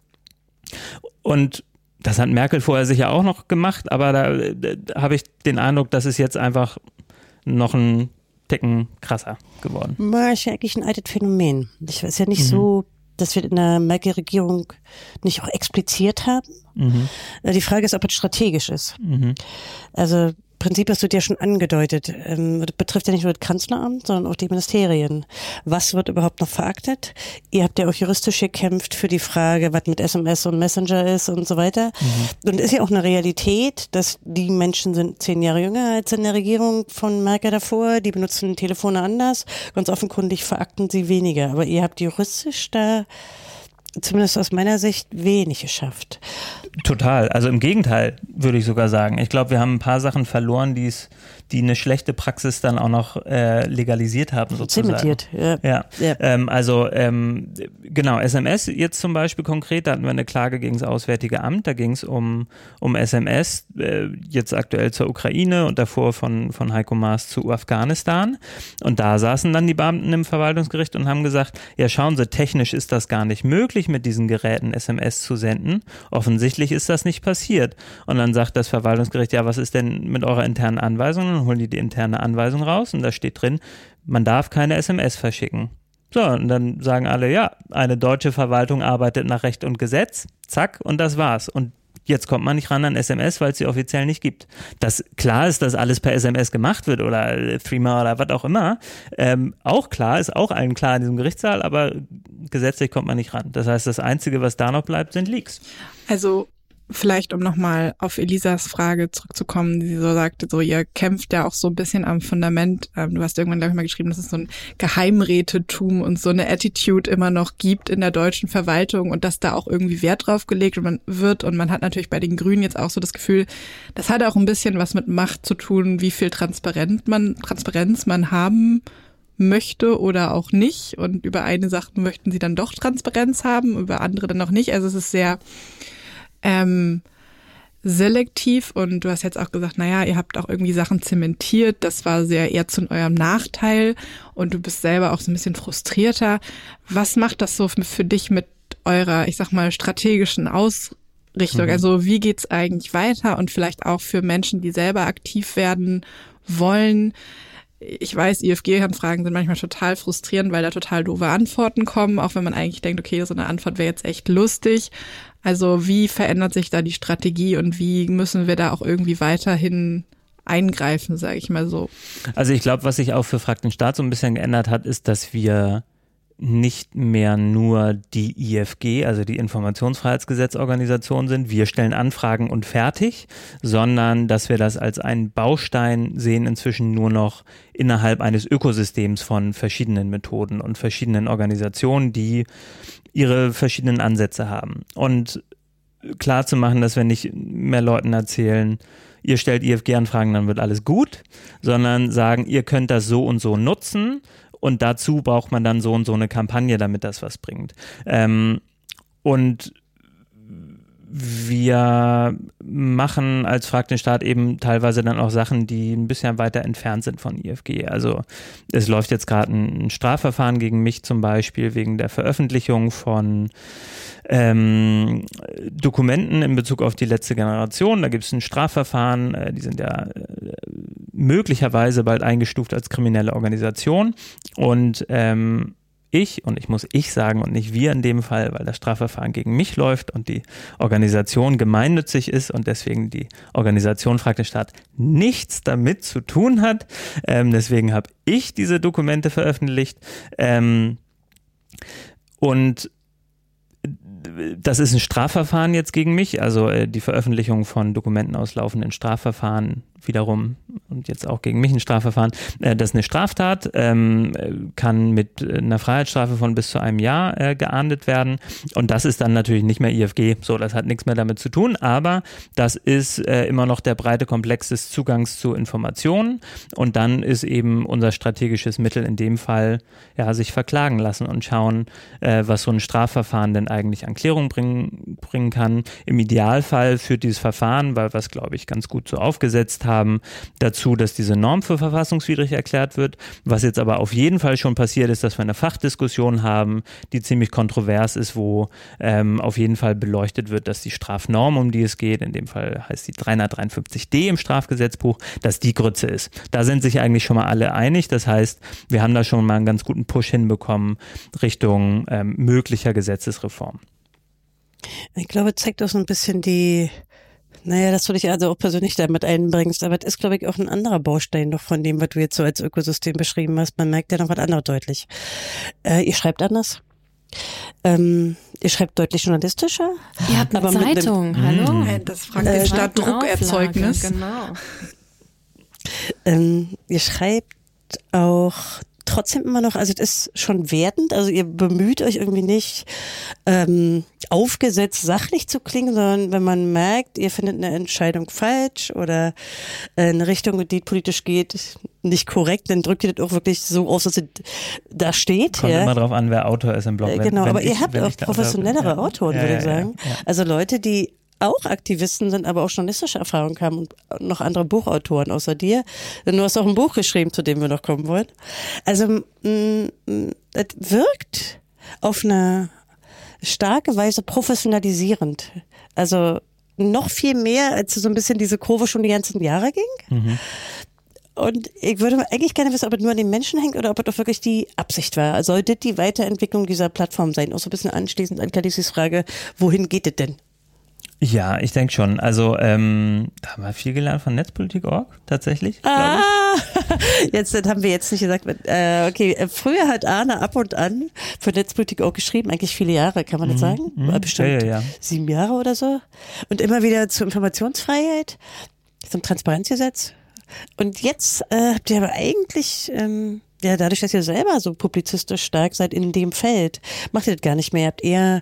E: Und das hat Merkel vorher sicher auch noch gemacht, aber da, da habe ich den Eindruck, dass es jetzt einfach noch ein Ticken krasser geworden.
D: War ist ja eigentlich ein altes Phänomen. Ich weiß ja nicht mhm. so, dass wir in der Merkel-Regierung nicht auch expliziert haben. Mhm. Die Frage ist, ob es strategisch ist. Mhm. Also Prinzip hast du dir schon angedeutet. Ähm, das betrifft ja nicht nur das Kanzleramt, sondern auch die Ministerien. Was wird überhaupt noch veraktet? Ihr habt ja auch juristisch gekämpft für die Frage, was mit S M S und Messenger ist und so weiter. Mhm. Und ist ja auch eine Realität, dass die Menschen sind zehn Jahre jünger als in der Regierung von Merkel davor. Die benutzen Telefone anders. Ganz offenkundig verakten sie weniger. Aber ihr habt juristisch da zumindest aus meiner Sicht wenig geschafft.
E: Total. Also im Gegenteil, würde ich sogar sagen. Ich glaube, wir haben ein paar Sachen verloren, die es, die eine schlechte Praxis dann auch noch äh, legalisiert haben, sozusagen. Zementiert, ja. ja. ja. Ähm, also ähm, genau, S M S jetzt zum Beispiel konkret, da hatten wir eine Klage gegen das Auswärtige Amt, da ging es um, um S M S, äh, jetzt aktuell zur Ukraine und davor von, von Heiko Maas zu Afghanistan. Und da saßen dann die Beamten im Verwaltungsgericht und haben gesagt, ja schauen Sie, technisch ist das gar nicht möglich, mit diesen Geräten S M S zu senden. Offensichtlich ist das nicht passiert. Und dann sagt das Verwaltungsgericht, ja, was ist denn mit eurer internen Anweisung? Dann holen die die interne Anweisung raus und da steht drin, man darf keine S M S verschicken. So, und dann sagen alle, ja, eine deutsche Verwaltung arbeitet nach Recht und Gesetz, zack, und das war's. Und jetzt kommt man nicht ran an S M S, weil es sie offiziell nicht gibt. Das klar ist, dass alles per S M S gemacht wird oder Threema oder was auch immer. Ähm, auch klar, ist auch allen klar in diesem Gerichtssaal, aber gesetzlich kommt man nicht ran. Das heißt, das Einzige, was da noch bleibt, sind Leaks.
B: Also vielleicht um nochmal auf Elisas Frage zurückzukommen, die sie so sagte, so ihr kämpft ja auch so ein bisschen am Fundament. Ähm, du hast irgendwann, glaube ich, mal geschrieben, dass es so ein Geheimrätetum und so eine Attitude immer noch gibt in der deutschen Verwaltung und dass da auch irgendwie Wert drauf gelegt wird. Und man hat natürlich bei den Grünen jetzt auch so das Gefühl, das hat auch ein bisschen was mit Macht zu tun, wie viel Transparenz man, Transparenz man haben möchte oder auch nicht. Und über eine Sache möchten sie dann doch Transparenz haben, über andere dann noch nicht. Also es ist sehr Ähm, selektiv und du hast jetzt auch gesagt, naja, ihr habt auch irgendwie Sachen zementiert, das war sehr eher zu eurem Nachteil und du bist selber auch so ein bisschen frustrierter. Was macht das so für dich mit eurer, ich sag mal, strategischen Ausrichtung? Mhm. Also wie geht's eigentlich weiter und vielleicht auch für Menschen, die selber aktiv werden wollen? Ich weiß, I F G-Anfragen sind manchmal total frustrierend, weil da total doofe Antworten kommen, auch wenn man eigentlich denkt, okay, so eine Antwort wäre jetzt echt lustig. Also wie verändert sich da die Strategie und wie müssen wir da auch irgendwie weiterhin eingreifen, sage ich mal so?
E: Also ich glaube, was sich auch für Frag den Staat so ein bisschen geändert hat, ist, dass wir nicht mehr nur die I F G, also die Informationsfreiheitsgesetzorganisation sind, wir stellen Anfragen und fertig, sondern dass wir das als einen Baustein sehen, inzwischen nur noch innerhalb eines Ökosystems von verschiedenen Methoden und verschiedenen Organisationen, die ihre verschiedenen Ansätze haben. Und klar zu machen, dass wir nicht mehr Leuten erzählen, ihr stellt I F G-Anfragen, dann wird alles gut, sondern sagen, ihr könnt das so und so nutzen und dazu braucht man dann so und so eine Kampagne, damit das was bringt. Ähm, und wir machen als Frag den Staat eben teilweise dann auch Sachen, die ein bisschen weiter entfernt sind von I F G. Also es läuft jetzt gerade ein Strafverfahren gegen mich zum Beispiel wegen der Veröffentlichung von ähm, Dokumenten in Bezug auf die letzte Generation. Da gibt es ein Strafverfahren, äh, die sind ja äh, möglicherweise bald eingestuft als kriminelle Organisation und ähm, ich, und ich muss ich sagen und nicht wir in dem Fall, weil das Strafverfahren gegen mich läuft und die Organisation gemeinnützig ist und deswegen die Organisation Frag den Staat nichts damit zu tun hat. Ähm, deswegen habe ich diese Dokumente veröffentlicht. Ähm, und das ist ein Strafverfahren jetzt gegen mich, also äh, die Veröffentlichung von Dokumenten aus laufenden Strafverfahren wiederum und jetzt auch gegen mich ein Strafverfahren. Äh, das ist eine Straftat, ähm, kann mit einer Freiheitsstrafe von bis zu einem Jahr äh, geahndet werden und das ist dann natürlich nicht mehr I F G, so, das hat nichts mehr damit zu tun, aber das ist äh, immer noch der breite Komplex des Zugangs zu Informationen und dann ist eben unser strategisches Mittel in dem Fall, ja, sich verklagen lassen und schauen, äh, was so ein Strafverfahren denn eigentlich an Klärung bringen, bringen kann. Im Idealfall führt dieses Verfahren, weil wir es, glaube ich, ganz gut so aufgesetzt haben, dazu, dass diese Norm für verfassungswidrig erklärt wird. Was jetzt aber auf jeden Fall schon passiert ist, dass wir eine Fachdiskussion haben, die ziemlich kontrovers ist, wo ähm, auf jeden Fall beleuchtet wird, dass die Strafnorm, um die es geht, in dem Fall heißt die dreihundertdreiundfünfzig d im Strafgesetzbuch, dass die Grütze ist. Da sind sich eigentlich schon mal alle einig. Das heißt, wir haben da schon mal einen ganz guten Push hinbekommen Richtung ähm, möglicher Gesetzesreform.
D: Ich glaube, zeigt auch so ein bisschen die, naja, dass du dich also auch persönlich damit einbringst, aber das ist, glaube ich, auch ein anderer Baustein noch von dem, was du jetzt so als Ökosystem beschrieben hast. Man merkt ja noch was anderes deutlich. Äh, ihr schreibt anders. Ähm, ihr schreibt deutlich journalistischer.
C: Ihr habt eine
D: aber
C: Zeitung,
D: einem,
C: hallo?
B: Mhm. Das Frag den Staat Druckerzeugnis.
C: Genau.
D: Ähm, ihr schreibt auch trotzdem immer noch, also das ist schon wertend, also ihr bemüht euch irgendwie nicht ähm, aufgesetzt sachlich zu klingen, sondern wenn man merkt, ihr findet eine Entscheidung falsch oder äh, eine Richtung, die politisch geht, nicht korrekt, dann drückt ihr das auch wirklich so aus, dass es da steht.
E: Kommt
D: ja.
E: immer drauf an, wer Autor ist im Blog.
D: Äh,
E: Wenn,
D: genau,
E: wenn
D: aber
E: ich,
D: ihr habt auch professionellere ja. Autoren, ja, würde ich sagen. Ja, ja. Also Leute, die auch Aktivisten sind, aber auch journalistische Erfahrung haben und noch andere Buchautoren außer dir. Denn du hast auch ein Buch geschrieben, zu dem wir noch kommen wollen. Also es wirkt auf eine starke Weise professionalisierend. Also noch viel mehr, als so ein bisschen diese Kurve schon die ganzen Jahre ging. Mhm. Und ich würde eigentlich gerne wissen, ob es nur an den Menschen hängt oder ob es auch wirklich die Absicht war. Sollte die Weiterentwicklung dieser Plattform sein? Auch so ein bisschen anschließend an Kallisis Frage, wohin geht es denn?
E: Ja, ich denke schon. Also ähm, da haben wir viel gelernt von Netzpolitik Punkt org tatsächlich.
D: Ah, jetzt das haben wir jetzt nicht gesagt. Äh, okay, früher hat Arne ab und an für Netzpolitik Punkt org geschrieben, eigentlich viele Jahre, kann man das sagen?
E: Mhm.
D: Bestimmt
E: ja, ja, ja.
D: sieben Jahre oder so. Und immer wieder zur Informationsfreiheit, zum Transparenzgesetz. Und jetzt äh, habt ihr aber eigentlich, ähm, ja, dadurch, dass ihr selber so publizistisch stark seid in dem Feld, macht ihr das gar nicht mehr. Ihr habt eher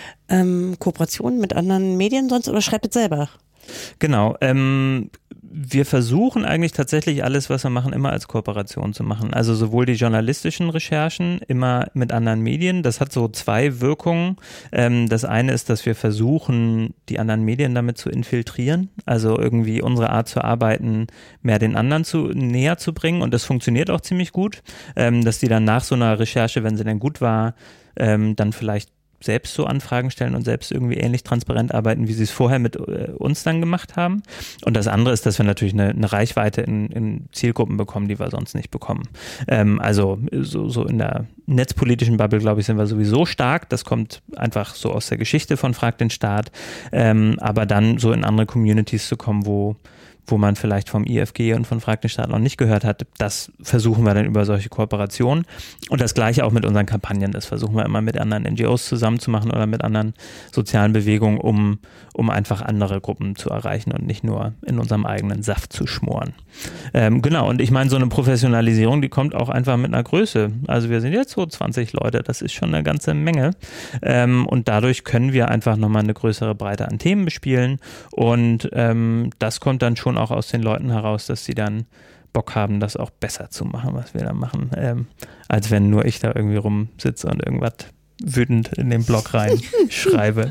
D: ähm, Kooperationen mit anderen Medien sonst oder schreibt es selber?
E: Genau. Ähm, wir versuchen eigentlich tatsächlich alles, was wir machen, immer als Kooperation zu machen. Also sowohl die journalistischen Recherchen immer mit anderen Medien. Das hat so zwei Wirkungen. Ähm, das eine ist, dass wir versuchen, die anderen Medien damit zu infiltrieren. Also irgendwie unsere Art zu arbeiten mehr den anderen zu näher zu bringen. Und das funktioniert auch ziemlich gut, ähm, dass die dann nach so einer Recherche, wenn sie denn gut war, ähm, dann vielleicht selbst so Anfragen stellen und selbst irgendwie ähnlich transparent arbeiten, wie sie es vorher mit äh, uns dann gemacht haben. Und das andere ist, dass wir natürlich eine, eine Reichweite in, in Zielgruppen bekommen, die wir sonst nicht bekommen. Ähm, also so, so in der netzpolitischen Bubble, glaube ich, sind wir sowieso stark. Das kommt einfach so aus der Geschichte von Frag den Staat. Ähm, aber dann so in andere Communities zu kommen, wo wo man vielleicht vom I F G und von Frag den Staat noch nicht gehört hat, das versuchen wir dann über solche Kooperationen. Und das Gleiche auch mit unseren Kampagnen, das versuchen wir immer mit anderen N G Os zusammenzumachen oder mit anderen sozialen Bewegungen, um, um einfach andere Gruppen zu erreichen und nicht nur in unserem eigenen Saft zu schmoren. Ähm, genau, und ich meine, so eine Professionalisierung, die kommt auch einfach mit einer Größe. Also wir sind jetzt so zwanzig Leute, das ist schon eine ganze Menge. Ähm, und dadurch können wir einfach nochmal eine größere Breite an Themen bespielen. Und ähm, das kommt dann schon auch aus den Leuten heraus, dass sie dann Bock haben, das auch besser zu machen, was wir da machen, ähm, als wenn nur ich da irgendwie rumsitze und irgendwas wütend in den Blog rein schreibe.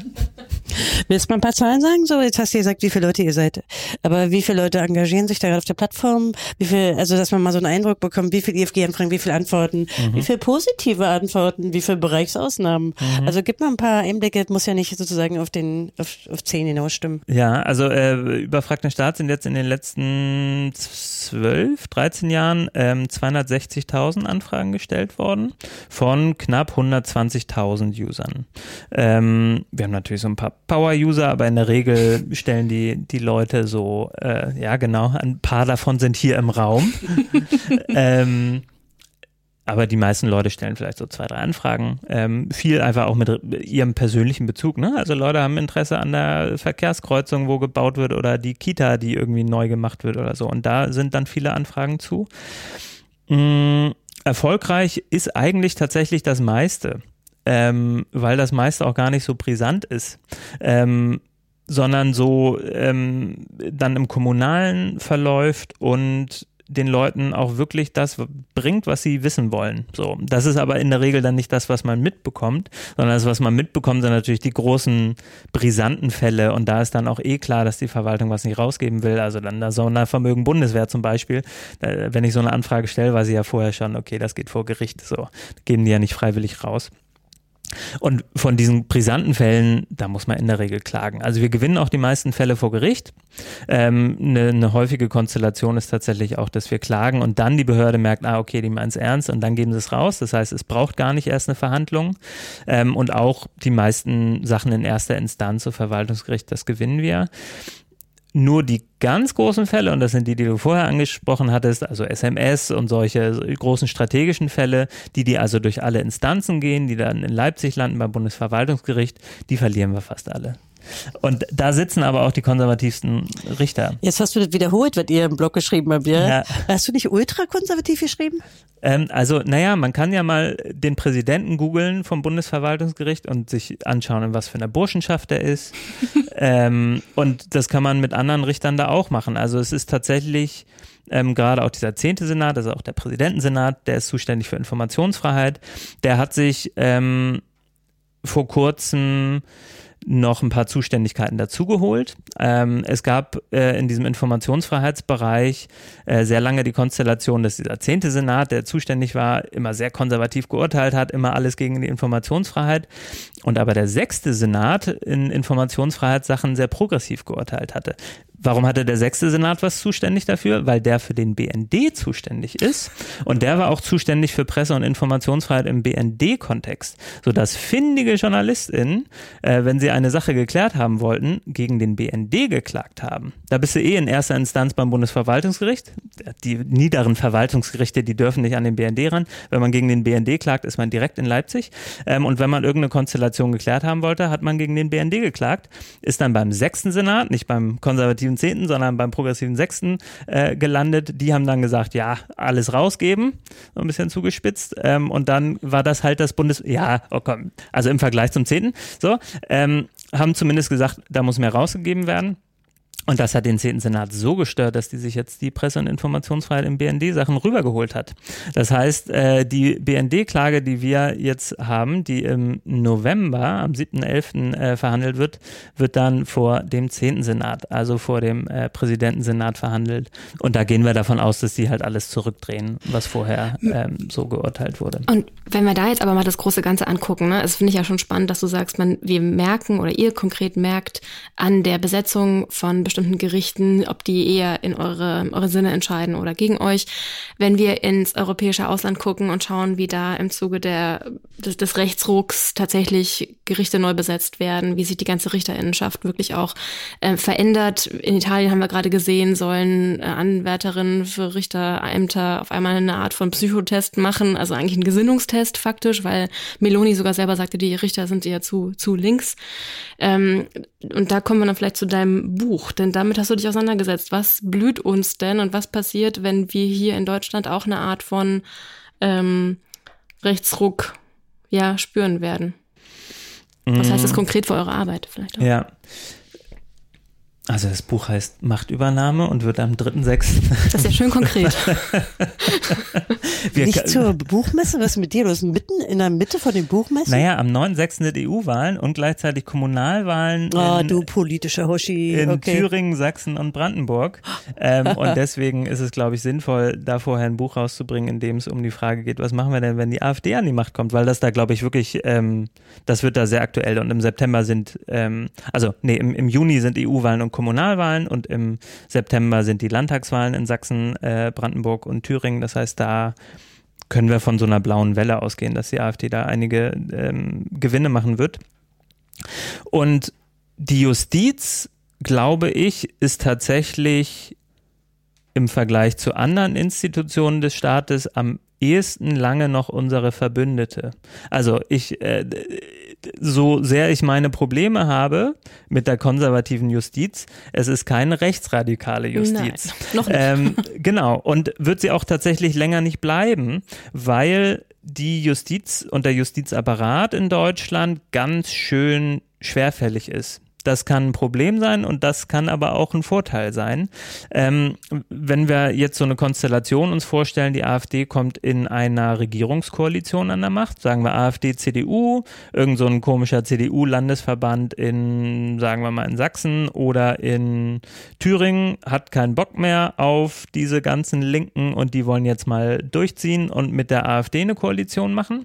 D: Willst du mal ein paar Zahlen sagen? So, jetzt hast du gesagt, wie viele Leute ihr seid. Aber wie viele Leute engagieren sich da gerade auf der Plattform? Wie viel, also dass man mal so einen Eindruck bekommt, wie viele I F G-Anfragen, wie viele Antworten, mhm. wie viele positive Antworten, wie viele Bereichsausnahmen. Mhm. Also gib mal ein paar Einblicke, muss ja nicht sozusagen auf den auf, auf zehn hinaus stimmen.
E: Ja, also äh, über Frag den Staat sind jetzt in den letzten zwölf, dreizehn Jahren ähm, zweihundertsechzigtausend Anfragen gestellt worden von knapp hundertzwanzigtausend Usern. Ähm, wir haben natürlich so ein paar Power-User, aber in der Regel stellen die, die Leute so, äh, ja genau, ein paar davon sind hier im Raum. ähm, aber die meisten Leute stellen vielleicht so zwei, drei Anfragen. Ähm, viel einfach auch mit ihrem persönlichen Bezug. Ne? Also Leute haben Interesse an der Verkehrskreuzung, wo gebaut wird, oder die Kita, die irgendwie neu gemacht wird oder so. Und da sind dann viele Anfragen zu. Mhm. Erfolgreich ist eigentlich tatsächlich das meiste. Ähm, weil das meiste auch gar nicht so brisant ist, ähm, sondern so ähm, dann im Kommunalen verläuft und den Leuten auch wirklich das bringt, was sie wissen wollen. So, das ist aber in der Regel dann nicht das, was man mitbekommt, sondern das, was man mitbekommt, sind natürlich die großen brisanten Fälle, und da ist dann auch eh klar, dass die Verwaltung was nicht rausgeben will. Also dann das Sondervermögen Bundeswehr zum Beispiel. Wenn ich so eine Anfrage stelle, weiß ich ja vorher schon, okay, das geht vor Gericht. So, geben die ja nicht freiwillig raus. Und von diesen brisanten Fällen, da muss man in der Regel klagen. Also wir gewinnen auch die meisten Fälle vor Gericht. Ähm, eine, eine häufige Konstellation ist tatsächlich auch, dass wir klagen und dann die Behörde merkt, ah okay, die meinen es ernst, und dann geben sie es raus. Das heißt, es braucht gar nicht erst eine Verhandlung. Ähm, und auch die meisten Sachen in erster Instanz, so Verwaltungsgericht, das gewinnen wir. Nur die ganz großen Fälle, und das sind die, die du vorher angesprochen hattest, also S M S und solche großen strategischen Fälle, die, die also durch alle Instanzen gehen, die dann in Leipzig landen beim Bundesverwaltungsgericht, die verlieren wir fast alle. Und da sitzen aber auch die konservativsten Richter.
D: Jetzt hast du das wiederholt, was ihr im Blog geschrieben habt, ja? Ja. Hast du nicht ultrakonservativ geschrieben?
E: Ähm, also, naja, man kann ja mal den Präsidenten googeln vom Bundesverwaltungsgericht und sich anschauen, in was für einer Burschenschaft er ist. ähm, und das kann man mit anderen Richtern da auch machen. Also es ist tatsächlich ähm, gerade auch dieser zehnte Senat, also auch der Präsidentensenat, der ist zuständig für Informationsfreiheit. Der hat sich ähm, vor kurzem noch ein paar Zuständigkeiten dazugeholt. Ähm, es gab äh, in diesem Informationsfreiheitsbereich äh, sehr lange die Konstellation, dass dieser zehnte Senat, der zuständig war, immer sehr konservativ geurteilt hat, immer alles gegen die Informationsfreiheit, und aber der sechste Senat in Informationsfreiheitssachen sehr progressiv geurteilt hatte. Warum hatte der sechste Senat was zuständig dafür? Weil der für den B N D zuständig ist und der war auch zuständig für Presse- und Informationsfreiheit im B N D-Kontext, sodass findige JournalistInnen, äh, wenn sie eine Sache geklärt haben wollten, gegen den B N D geklagt haben. Da bist du eh in erster Instanz beim Bundesverwaltungsgericht. Die niederen Verwaltungsgerichte, die dürfen nicht an den B N D ran. Wenn man gegen den B N D klagt, ist man direkt in Leipzig. Ähm, und wenn man irgendeine Konstellation geklärt haben wollte, hat man gegen den B N D geklagt, ist dann beim sechsten Senat, nicht beim konservativen zehnten, sondern beim progressiven sechsten äh, gelandet. Die haben dann gesagt, ja, alles rausgeben, so ein bisschen zugespitzt. Ähm, und dann war das halt das Bundes... Ja, oh komm, also im Vergleich zum zehnten. So, ähm, haben zumindest gesagt, da muss mehr rausgegeben werden. Und das hat den zehnten Senat so gestört, dass die sich jetzt die Presse- und Informationsfreiheit im B N D-Sachen rübergeholt hat. Das heißt, äh, die B N D-Klage, die wir jetzt haben, die im November, am siebten elften äh, verhandelt wird, wird dann vor dem zehnten Senat, also vor dem äh, Präsidentensenat verhandelt. Und da gehen wir davon aus, dass die halt alles zurückdrehen, was vorher ähm, so geurteilt wurde.
C: Und wenn wir da jetzt aber mal das große Ganze angucken, ne, das finde ich ja schon spannend, dass du sagst, man, wir merken oder ihr konkret merkt an der Besetzung von bestimmten Gerichten, ob die eher in eure, eure Sinne entscheiden oder gegen euch. Wenn wir ins europäische Ausland gucken und schauen, wie da im Zuge der, des, des Rechtsrucks tatsächlich Gerichte neu besetzt werden, wie sich die ganze Richterinnenschaft wirklich auch äh, verändert. In Italien haben wir gerade gesehen, sollen äh, Anwärterinnen für Richterämter auf einmal eine Art von Psychotest machen, also eigentlich einen Gesinnungstest faktisch, weil Meloni sogar selber sagte, die Richter sind eher zu, zu links. Ähm, und da kommen wir dann vielleicht zu deinem Buch, denn damit hast du dich auseinandergesetzt. Was blüht uns denn und was passiert, wenn wir hier in Deutschland auch eine Art von ähm, Rechtsruck ja, spüren werden? Was heißt das konkret für eure Arbeit vielleicht auch?
E: Ja. Also das Buch heißt Machtübernahme und wird am dritten sechsten
C: Das ist ja schön konkret.
D: Wir Nicht zur Buchmesse, was ist mit dir? Du bist mitten in der Mitte von den Buchmessen?
E: Naja, am neunten sechsten sind E U-Wahlen und gleichzeitig Kommunalwahlen
D: oh,
E: in,
D: du politischer Hoshi.
E: in
D: Okay.
E: Thüringen, Sachsen und Brandenburg. Ähm, und deswegen ist es, glaube ich, sinnvoll, da vorher ein Buch rauszubringen, in dem es um die Frage geht, was machen wir denn, wenn die AfD an die Macht kommt? Weil das da, glaube ich, wirklich, ähm, das wird da sehr aktuell. Und im September sind, ähm, also nee, im, im Juni sind E U-Wahlen und Kommunalwahlen und im September sind die Landtagswahlen in Sachsen, äh, Brandenburg und Thüringen. Das heißt, da können wir von so einer blauen Welle ausgehen, dass die AfD da einige ähm, Gewinne machen wird. Und die Justiz, glaube ich, ist tatsächlich im Vergleich zu anderen Institutionen des Staates am ehesten lange noch unsere Verbündete. Also ich, äh, so sehr ich meine Probleme habe mit der konservativen Justiz, es ist keine rechtsradikale Justiz.
C: Nein, noch nicht.
E: Ähm, genau, und wird sie auch tatsächlich länger nicht bleiben, weil die Justiz und der Justizapparat in Deutschland ganz schön schwerfällig ist. Das kann ein Problem sein und das kann aber auch ein Vorteil sein. Ähm, wenn wir jetzt so eine Konstellation uns vorstellen, die AfD kommt in einer Regierungskoalition an der Macht, sagen wir AfD, C D U, irgend so ein komischer C D U-Landesverband in, sagen wir mal in Sachsen oder in Thüringen, hat keinen Bock mehr auf diese ganzen Linken und die wollen jetzt mal durchziehen und mit der AfD eine Koalition machen.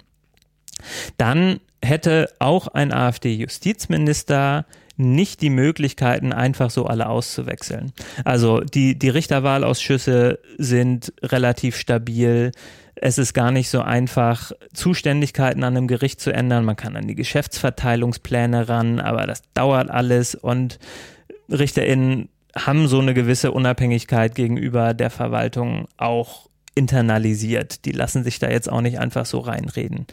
E: Dann hätte auch ein AfD-Justizminister nicht die Möglichkeiten, einfach so alle auszuwechseln. Also die, die Richterwahlausschüsse sind relativ stabil. Es ist gar nicht so einfach, Zuständigkeiten an einem Gericht zu ändern. Man kann an die Geschäftsverteilungspläne ran, aber das dauert alles und RichterInnen haben so eine gewisse Unabhängigkeit gegenüber der Verwaltung auch internalisiert. Die lassen sich da jetzt auch nicht einfach so reinreden.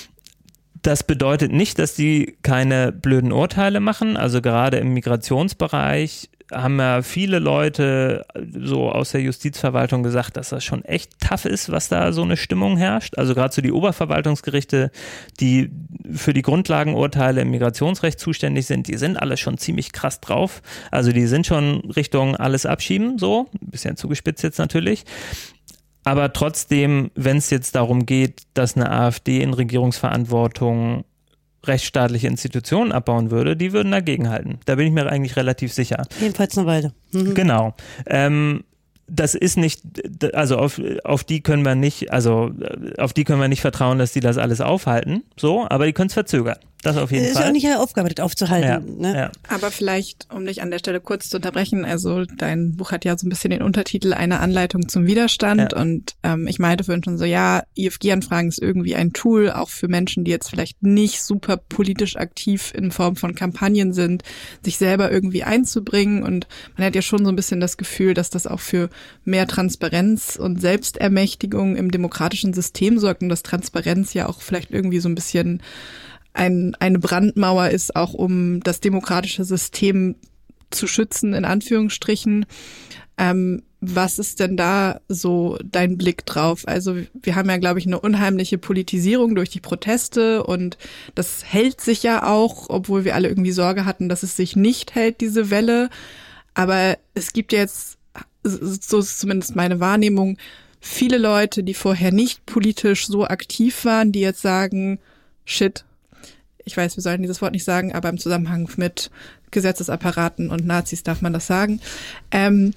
E: Das bedeutet nicht, dass die keine blöden Urteile machen. Also gerade im Migrationsbereich haben ja viele Leute so aus der Justizverwaltung gesagt, dass das schon echt tough ist, was da so eine Stimmung herrscht. Also gerade so die Oberverwaltungsgerichte, die für die Grundlagenurteile im Migrationsrecht zuständig sind, die sind alle schon ziemlich krass drauf. Also die sind schon Richtung alles abschieben, so. Ein bisschen zugespitzt jetzt natürlich. Aber trotzdem, wenn es jetzt darum geht, dass eine AfD in Regierungsverantwortung rechtsstaatliche Institutionen abbauen würde, die würden dagegenhalten. Da bin ich mir eigentlich relativ sicher.
D: Jedenfalls eine Weile. Mhm.
E: Genau. Ähm, das ist nicht, also auf, auf die können wir nicht, also auf die können wir nicht vertrauen, dass die das alles aufhalten, so, aber die können es verzögern. Das auf jeden
D: ist
E: Fall.
D: Ist ja auch nicht ihre Aufgabe, das aufzuhalten.
E: Ja,
D: ne?
E: ja.
B: Aber vielleicht, um dich an der Stelle kurz zu unterbrechen, also dein Buch hat ja so ein bisschen den Untertitel Eine Anleitung zum Widerstand.
E: Ja.
B: Und ähm, ich meinte vorhin schon so, ja, I F G-Anfragen ist irgendwie ein Tool, auch für Menschen, die jetzt vielleicht nicht super politisch aktiv in Form von Kampagnen sind, sich selber irgendwie einzubringen. Und man hat ja schon so ein bisschen das Gefühl, dass das auch für mehr Transparenz und Selbstermächtigung im demokratischen System sorgt und dass Transparenz ja auch vielleicht irgendwie so ein bisschen ein, eine Brandmauer ist, auch um das demokratische System zu schützen, in Anführungsstrichen. Ähm, was ist denn da so dein Blick drauf? Also wir haben ja, glaube ich, eine unheimliche Politisierung durch die Proteste und das hält sich ja auch, obwohl wir alle irgendwie Sorge hatten, dass es sich nicht hält, diese Welle. Aber es gibt jetzt, so ist zumindest meine Wahrnehmung, viele Leute, die vorher nicht politisch so aktiv waren, die jetzt sagen, shit, ich weiß, wir sollen dieses Wort nicht sagen, aber im Zusammenhang mit Gesetzesapparaten und Nazis darf man das sagen. Ähm,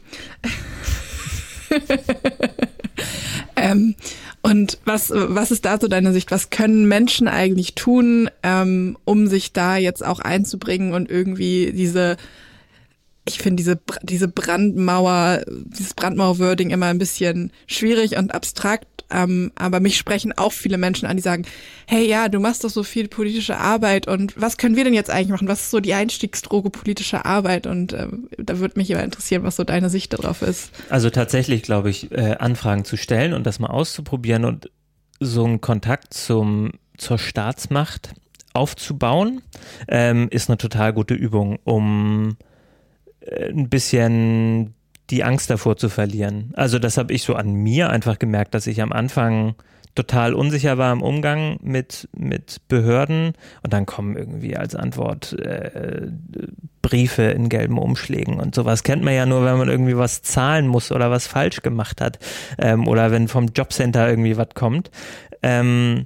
B: ähm, und was, was ist da so deine Sicht? Was können Menschen eigentlich tun, ähm, um sich da jetzt auch einzubringen und irgendwie diese, ich finde diese, diese Brandmauer, dieses Brandmauer-Wording immer ein bisschen schwierig und abstrakt. Ähm, aber mich sprechen auch viele Menschen an, die sagen, hey, ja, du machst doch so viel politische Arbeit und was können wir denn jetzt eigentlich machen? Was ist so die Einstiegsdroge politischer Arbeit? Und ähm, da würde mich immer interessieren, was so deine Sicht darauf ist.
E: Also tatsächlich, glaube ich, äh, Anfragen zu stellen und das mal auszuprobieren und so einen Kontakt zum, zur Staatsmacht aufzubauen, ähm, ist eine total gute Übung, um äh, ein bisschen die Angst davor zu verlieren. Also das habe ich so an mir einfach gemerkt, dass ich am Anfang total unsicher war im Umgang mit, mit Behörden und dann kommen irgendwie als Antwort äh, Briefe in gelben Umschlägen und sowas kennt man ja nur, wenn man irgendwie was zahlen muss oder was falsch gemacht hat ähm, oder wenn vom Jobcenter irgendwie was kommt. Ähm,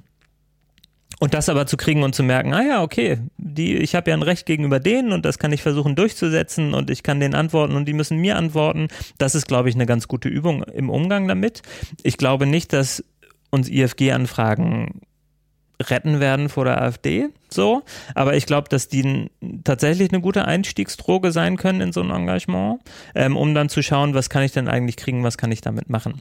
E: Und das aber zu kriegen und zu merken, ah ja, okay, die, ich habe ja ein Recht gegenüber denen und das kann ich versuchen durchzusetzen und ich kann denen antworten und die müssen mir antworten. Das ist, glaube ich, eine ganz gute Übung im Umgang damit. Ich glaube nicht, dass uns I F G-Anfragen retten werden vor der AfD, so, aber ich glaube, dass die n- tatsächlich eine gute Einstiegsdroge sein können in so ein Engagement, ähm, um dann zu schauen, was kann ich denn eigentlich kriegen, was kann ich damit machen.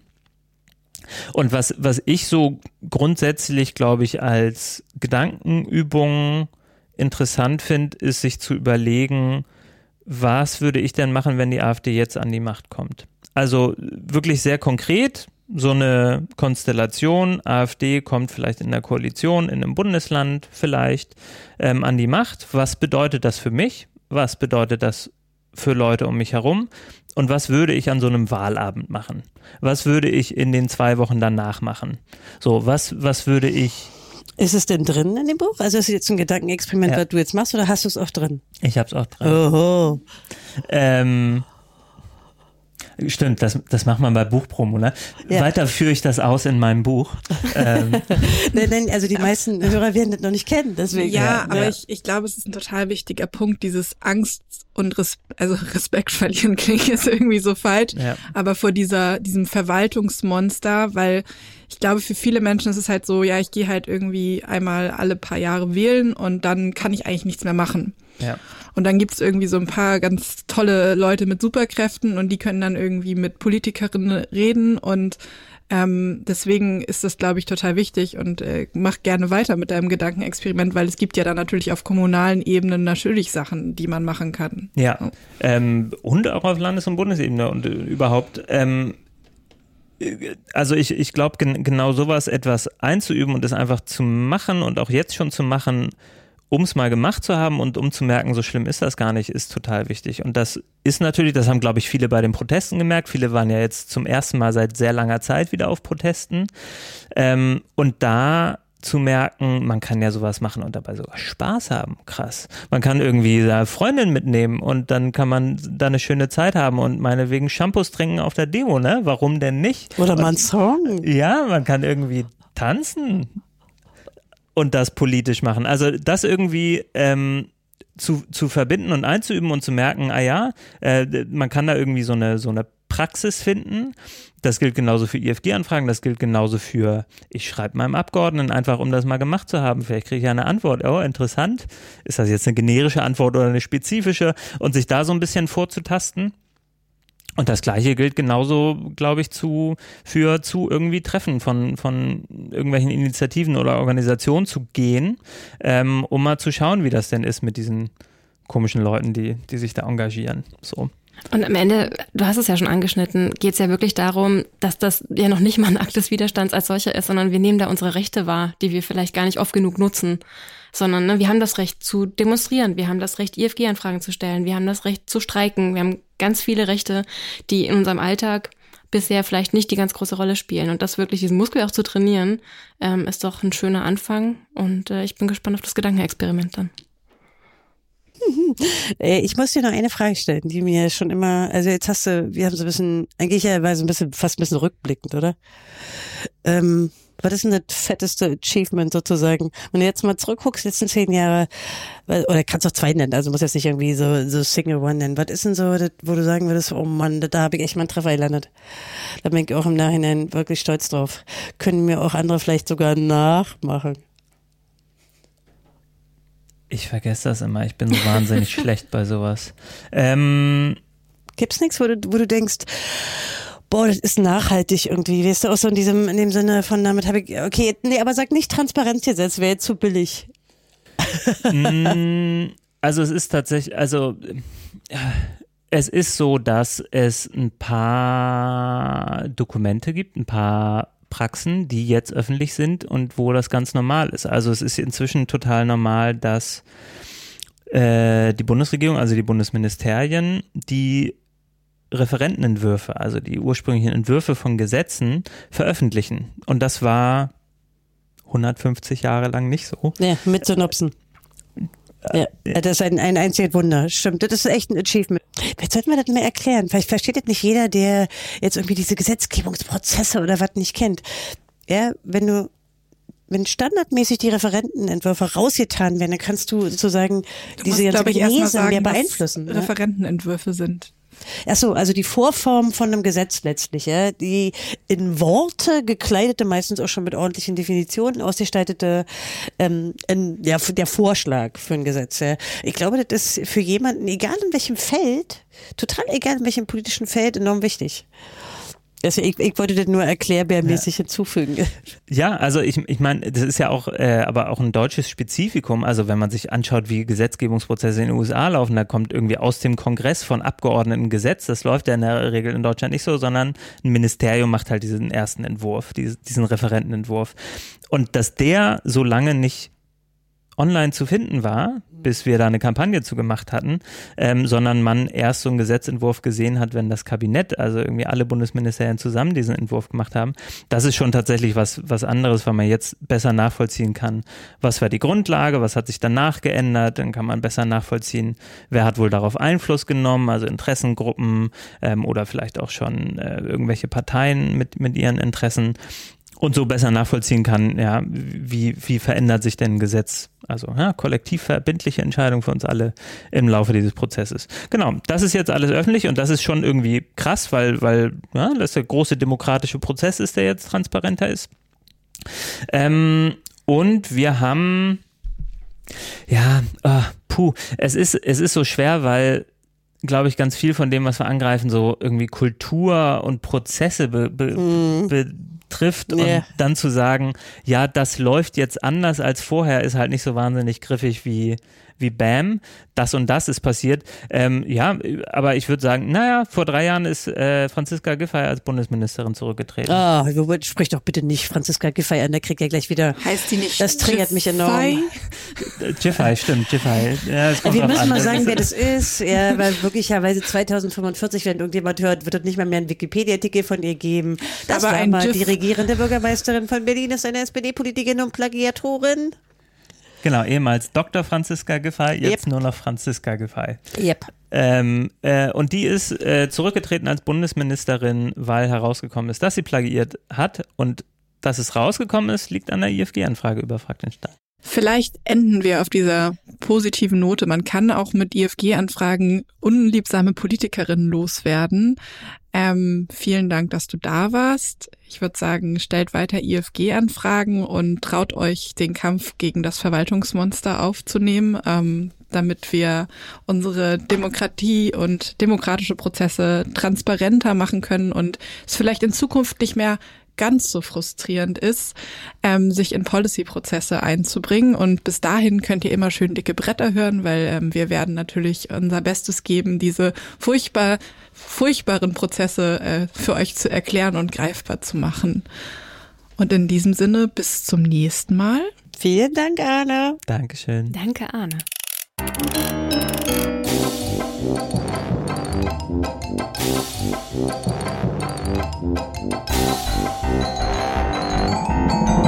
E: Und was, was ich so grundsätzlich, glaube ich, als Gedankenübung interessant finde, ist sich zu überlegen, was würde ich denn machen, wenn die AfD jetzt an die Macht kommt? Also wirklich sehr konkret, so eine Konstellation, AfD kommt vielleicht in der Koalition, in einem Bundesland vielleicht ähm, an die Macht. Was bedeutet das für mich? Was bedeutet das für Leute um mich herum? Und was würde ich an so einem Wahlabend machen? Was würde ich in den zwei Wochen danach machen? So, was, was würde ich...
D: Ist es denn drin in dem Buch? Also ist es jetzt ein Gedankenexperiment,
E: Ja.
D: was du jetzt machst, oder hast du es auch drin?
E: Ich hab's auch dran.
D: Oho.
E: Ähm, stimmt, das, das macht man bei Buchpromo, ne?
D: Ja.
E: Weiter führe ich das aus in meinem Buch. ähm,
D: Nein, nein, also die meisten Hörer werden das noch nicht kennen, deswegen.
B: Ja,
E: Ja,
B: aber
E: ja.
B: Ich, ich glaube, es ist ein total wichtiger Punkt, dieses Angst und Res- also Respekt verlieren klingt jetzt irgendwie so falsch,
E: Ja.
B: aber vor dieser diesem Verwaltungsmonster, weil ich glaube, für viele Menschen ist es halt so, ja, ich gehe halt irgendwie einmal alle paar Jahre wählen und dann kann ich eigentlich nichts mehr machen.
E: ja.
B: Und dann gibt's irgendwie so ein paar ganz tolle Leute mit Superkräften und die können dann irgendwie mit Politikerinnen reden und ähm, deswegen ist das, glaube ich, total wichtig und äh, mach gerne weiter mit deinem Gedankenexperiment, weil es gibt ja dann natürlich auf kommunalen Ebenen natürlich Sachen, die man machen kann.
E: Ja, ähm, und auch auf Landes- und Bundesebene und äh, überhaupt. Ähm, äh, also ich, ich glaube, gen- genau sowas etwas einzuüben und das einfach zu machen und auch jetzt schon zu machen, um es mal gemacht zu haben und um zu merken, so schlimm ist das gar nicht, ist total wichtig. Und das ist natürlich, das haben, glaube ich, viele bei den Protesten gemerkt. Viele waren ja jetzt zum ersten Mal seit sehr langer Zeit wieder auf Protesten. Ähm, und da zu merken, man kann ja sowas machen und dabei sogar Spaß haben. Krass. Man kann irgendwie da Freundin mitnehmen und dann kann man da eine schöne Zeit haben und meinetwegen Shampoos trinken auf der Demo, ne? Warum denn nicht?
D: Oder mal ein Song.
E: Ja, man kann irgendwie tanzen und das politisch machen. Also das irgendwie ähm, zu, zu verbinden und einzuüben und zu merken, ah ja, äh, man kann da irgendwie so eine, so eine Praxis finden. Das gilt genauso für I F G-Anfragen, das gilt genauso für, ich schreibe meinem Abgeordneten einfach, um das mal gemacht zu haben. Vielleicht kriege ich ja eine Antwort. Oh, interessant. Ist das jetzt eine generische Antwort oder eine spezifische? Und sich da so ein bisschen vorzutasten. Und das Gleiche gilt genauso, glaube ich, zu, für zu irgendwie Treffen von, von irgendwelchen Initiativen oder Organisationen zu gehen, ähm, um mal zu schauen, wie das denn ist mit diesen komischen Leuten, die, die sich da engagieren. So.
C: Und am Ende, du hast es ja schon angeschnitten, geht es ja wirklich darum, dass das ja noch nicht mal ein Akt des Widerstands als solcher ist, sondern wir nehmen da unsere Rechte wahr, die wir vielleicht gar nicht oft genug nutzen. Sondern ne, wir haben das Recht zu demonstrieren, wir haben das Recht, I F G-Anfragen zu stellen, wir haben das Recht zu streiken, wir haben ganz viele Rechte, die in unserem Alltag bisher vielleicht nicht die ganz große Rolle spielen. Und das wirklich, diesen Muskel auch zu trainieren, ähm, ist doch ein schöner Anfang. Und äh, ich bin gespannt auf das Gedankenexperiment dann.
D: Ich muss dir noch eine Frage stellen, die mir schon immer, also jetzt hast du, wir haben so ein bisschen, eigentlich war so ein bisschen, fast ein bisschen rückblickend, oder? Ähm, was ist denn das fetteste Achievement sozusagen? Wenn du jetzt mal zurückguckst, letzten zehn Jahre, oder kannst auch zwei nennen, also muss jetzt nicht irgendwie so, so Single One nennen. Was ist denn so, das, wo du sagen würdest, oh Mann, da habe ich echt mal einen Treffer gelandet. Da bin ich auch im Nachhinein wirklich stolz drauf. Können mir auch andere vielleicht sogar nachmachen.
E: Ich vergesse das immer, ich bin so wahnsinnig schlecht bei sowas. Ähm,
D: Gibt's nichts, wo du, wo du denkst, boah, das ist nachhaltig irgendwie, weißt du, auch so in diesem, in dem Sinne von, damit habe ich, okay, nee, aber sag nicht Transparenzgesetz, wäre jetzt zu billig.
E: Also es ist tatsächlich, also es ist so, dass es ein paar Dokumente gibt, ein paar Praxen, die jetzt öffentlich sind und wo das ganz normal ist. Also es ist inzwischen total normal, dass äh, die Bundesregierung, also die Bundesministerien, die Referentenentwürfe, also die ursprünglichen Entwürfe von Gesetzen veröffentlichen. Und das war hundertfünfzig Jahre lang nicht so.
D: Ja, mit Synopsen. Ja, das ist ein, ein einziges Wunder. Stimmt, das ist echt ein Achievement. Vielleicht sollten wir das mal erklären. Vielleicht versteht das nicht jeder, der jetzt irgendwie diese Gesetzgebungsprozesse oder was nicht kennt. Ja, wenn du, wenn standardmäßig die Referentenentwürfe rausgetan werden, dann kannst du sozusagen
B: du
D: diese
B: musst,
D: ganze
B: ich, erst mal
D: Genese
B: sagen,
D: mehr
B: was
D: beeinflussen.
B: Referentenentwürfe sind.
D: Ach so, also die Vorform von einem Gesetz letztlich, ja, die in Worte gekleidete, meistens auch schon mit ordentlichen Definitionen ausgestaltete, ähm, in, ja, der Vorschlag für ein Gesetz. Ja. Ich glaube, das ist für jemanden, egal in welchem Feld, total egal in welchem politischen Feld, enorm wichtig. Also ich, ich wollte das nur erklärbärmäßig ja. hinzufügen.
E: Ja, also ich, ich meine, das ist ja auch, äh, aber auch ein deutsches Spezifikum. Also wenn man sich anschaut, wie Gesetzgebungsprozesse in den U S A laufen, da kommt irgendwie aus dem Kongress von Abgeordneten ein Gesetz. Das läuft ja in der Regel in Deutschland nicht so, sondern ein Ministerium macht halt diesen ersten Entwurf, diesen, diesen Referentenentwurf. Und dass der so lange nicht online zu finden war, bis wir da eine Kampagne zu gemacht hatten, ähm, sondern man erst so einen Gesetzentwurf gesehen hat, wenn das Kabinett, also irgendwie alle Bundesministerien zusammen diesen Entwurf gemacht haben. Das ist schon tatsächlich was, was anderes, weil man jetzt besser nachvollziehen kann, was war die Grundlage, was hat sich danach geändert, dann kann man besser nachvollziehen, wer hat wohl darauf Einfluss genommen, also Interessengruppen ähm, oder vielleicht auch schon äh, irgendwelche Parteien mit, mit ihren Interessen. Und so besser nachvollziehen kann, ja, wie, wie verändert sich denn ein Gesetz, also ja, kollektiv verbindliche Entscheidung für uns alle im Laufe dieses Prozesses. Genau, das ist jetzt alles öffentlich und das ist schon irgendwie krass, weil, weil ja, das der große demokratische Prozess ist, der jetzt transparenter ist. Ähm, und wir haben, ja, oh, puh, es ist, es ist so schwer, weil glaube ich, ganz viel von dem, was wir angreifen, so irgendwie Kultur und Prozesse be, be, mm. betrifft und yeah. dann zu sagen, ja, das läuft jetzt anders als vorher, ist halt nicht so wahnsinnig griffig wie, wie Bam, das und das ist passiert. Ähm, ja, aber ich würde sagen, naja, vor drei Jahren ist äh, Franziska Giffey als Bundesministerin zurückgetreten.
D: Ah, oh, sprich doch bitte nicht Franziska Giffey an, der kriegt ja gleich wieder.
B: Heißt die nicht?
D: Das triggert mich enorm.
E: Giffey, stimmt, Giffey. Ja,
D: ja, wir müssen an. mal sagen, wer das ist. Ja, weil möglicherweise zweitausendfünfundvierzig, wenn irgendjemand hört, wird es nicht mehr, mehr einen Wikipedia-Artikel von ihr geben. Das aber war mal Gif- die regierende Bürgermeisterin von Berlin, ist eine S P D-Politikerin und Plagiatorin.
E: Genau, ehemals Doktor Franziska Giffey, jetzt yep. nur noch Franziska Giffey.
D: Yep.
E: Ähm, äh, und die ist äh, zurückgetreten als Bundesministerin, weil herausgekommen ist, dass sie plagiiert hat. Und dass es rausgekommen ist, liegt an der I F G-Anfrage über Frag den Staat.
B: Vielleicht enden wir auf dieser positiven Note. Man kann auch mit I F G-Anfragen unliebsame Politikerinnen loswerden. Ähm, vielen Dank, dass du da warst. Ich würde sagen, stellt weiter I F G-Anfragen und traut euch, den Kampf gegen das Verwaltungsmonster aufzunehmen, ähm, damit wir unsere Demokratie und demokratische Prozesse transparenter machen können und es vielleicht in Zukunft nicht mehr ganz so frustrierend ist, ähm, sich in Policy-Prozesse einzubringen. Und bis dahin könnt ihr immer schön dicke Bretter hören, weil ähm, wir werden natürlich unser Bestes geben, diese furchtbar, furchtbaren Prozesse äh, für euch zu erklären und greifbar zu machen. Und in diesem Sinne, bis zum nächsten Mal.
D: Vielen Dank, Arne.
E: Dankeschön.
C: Danke, Arne.
F: Thank you.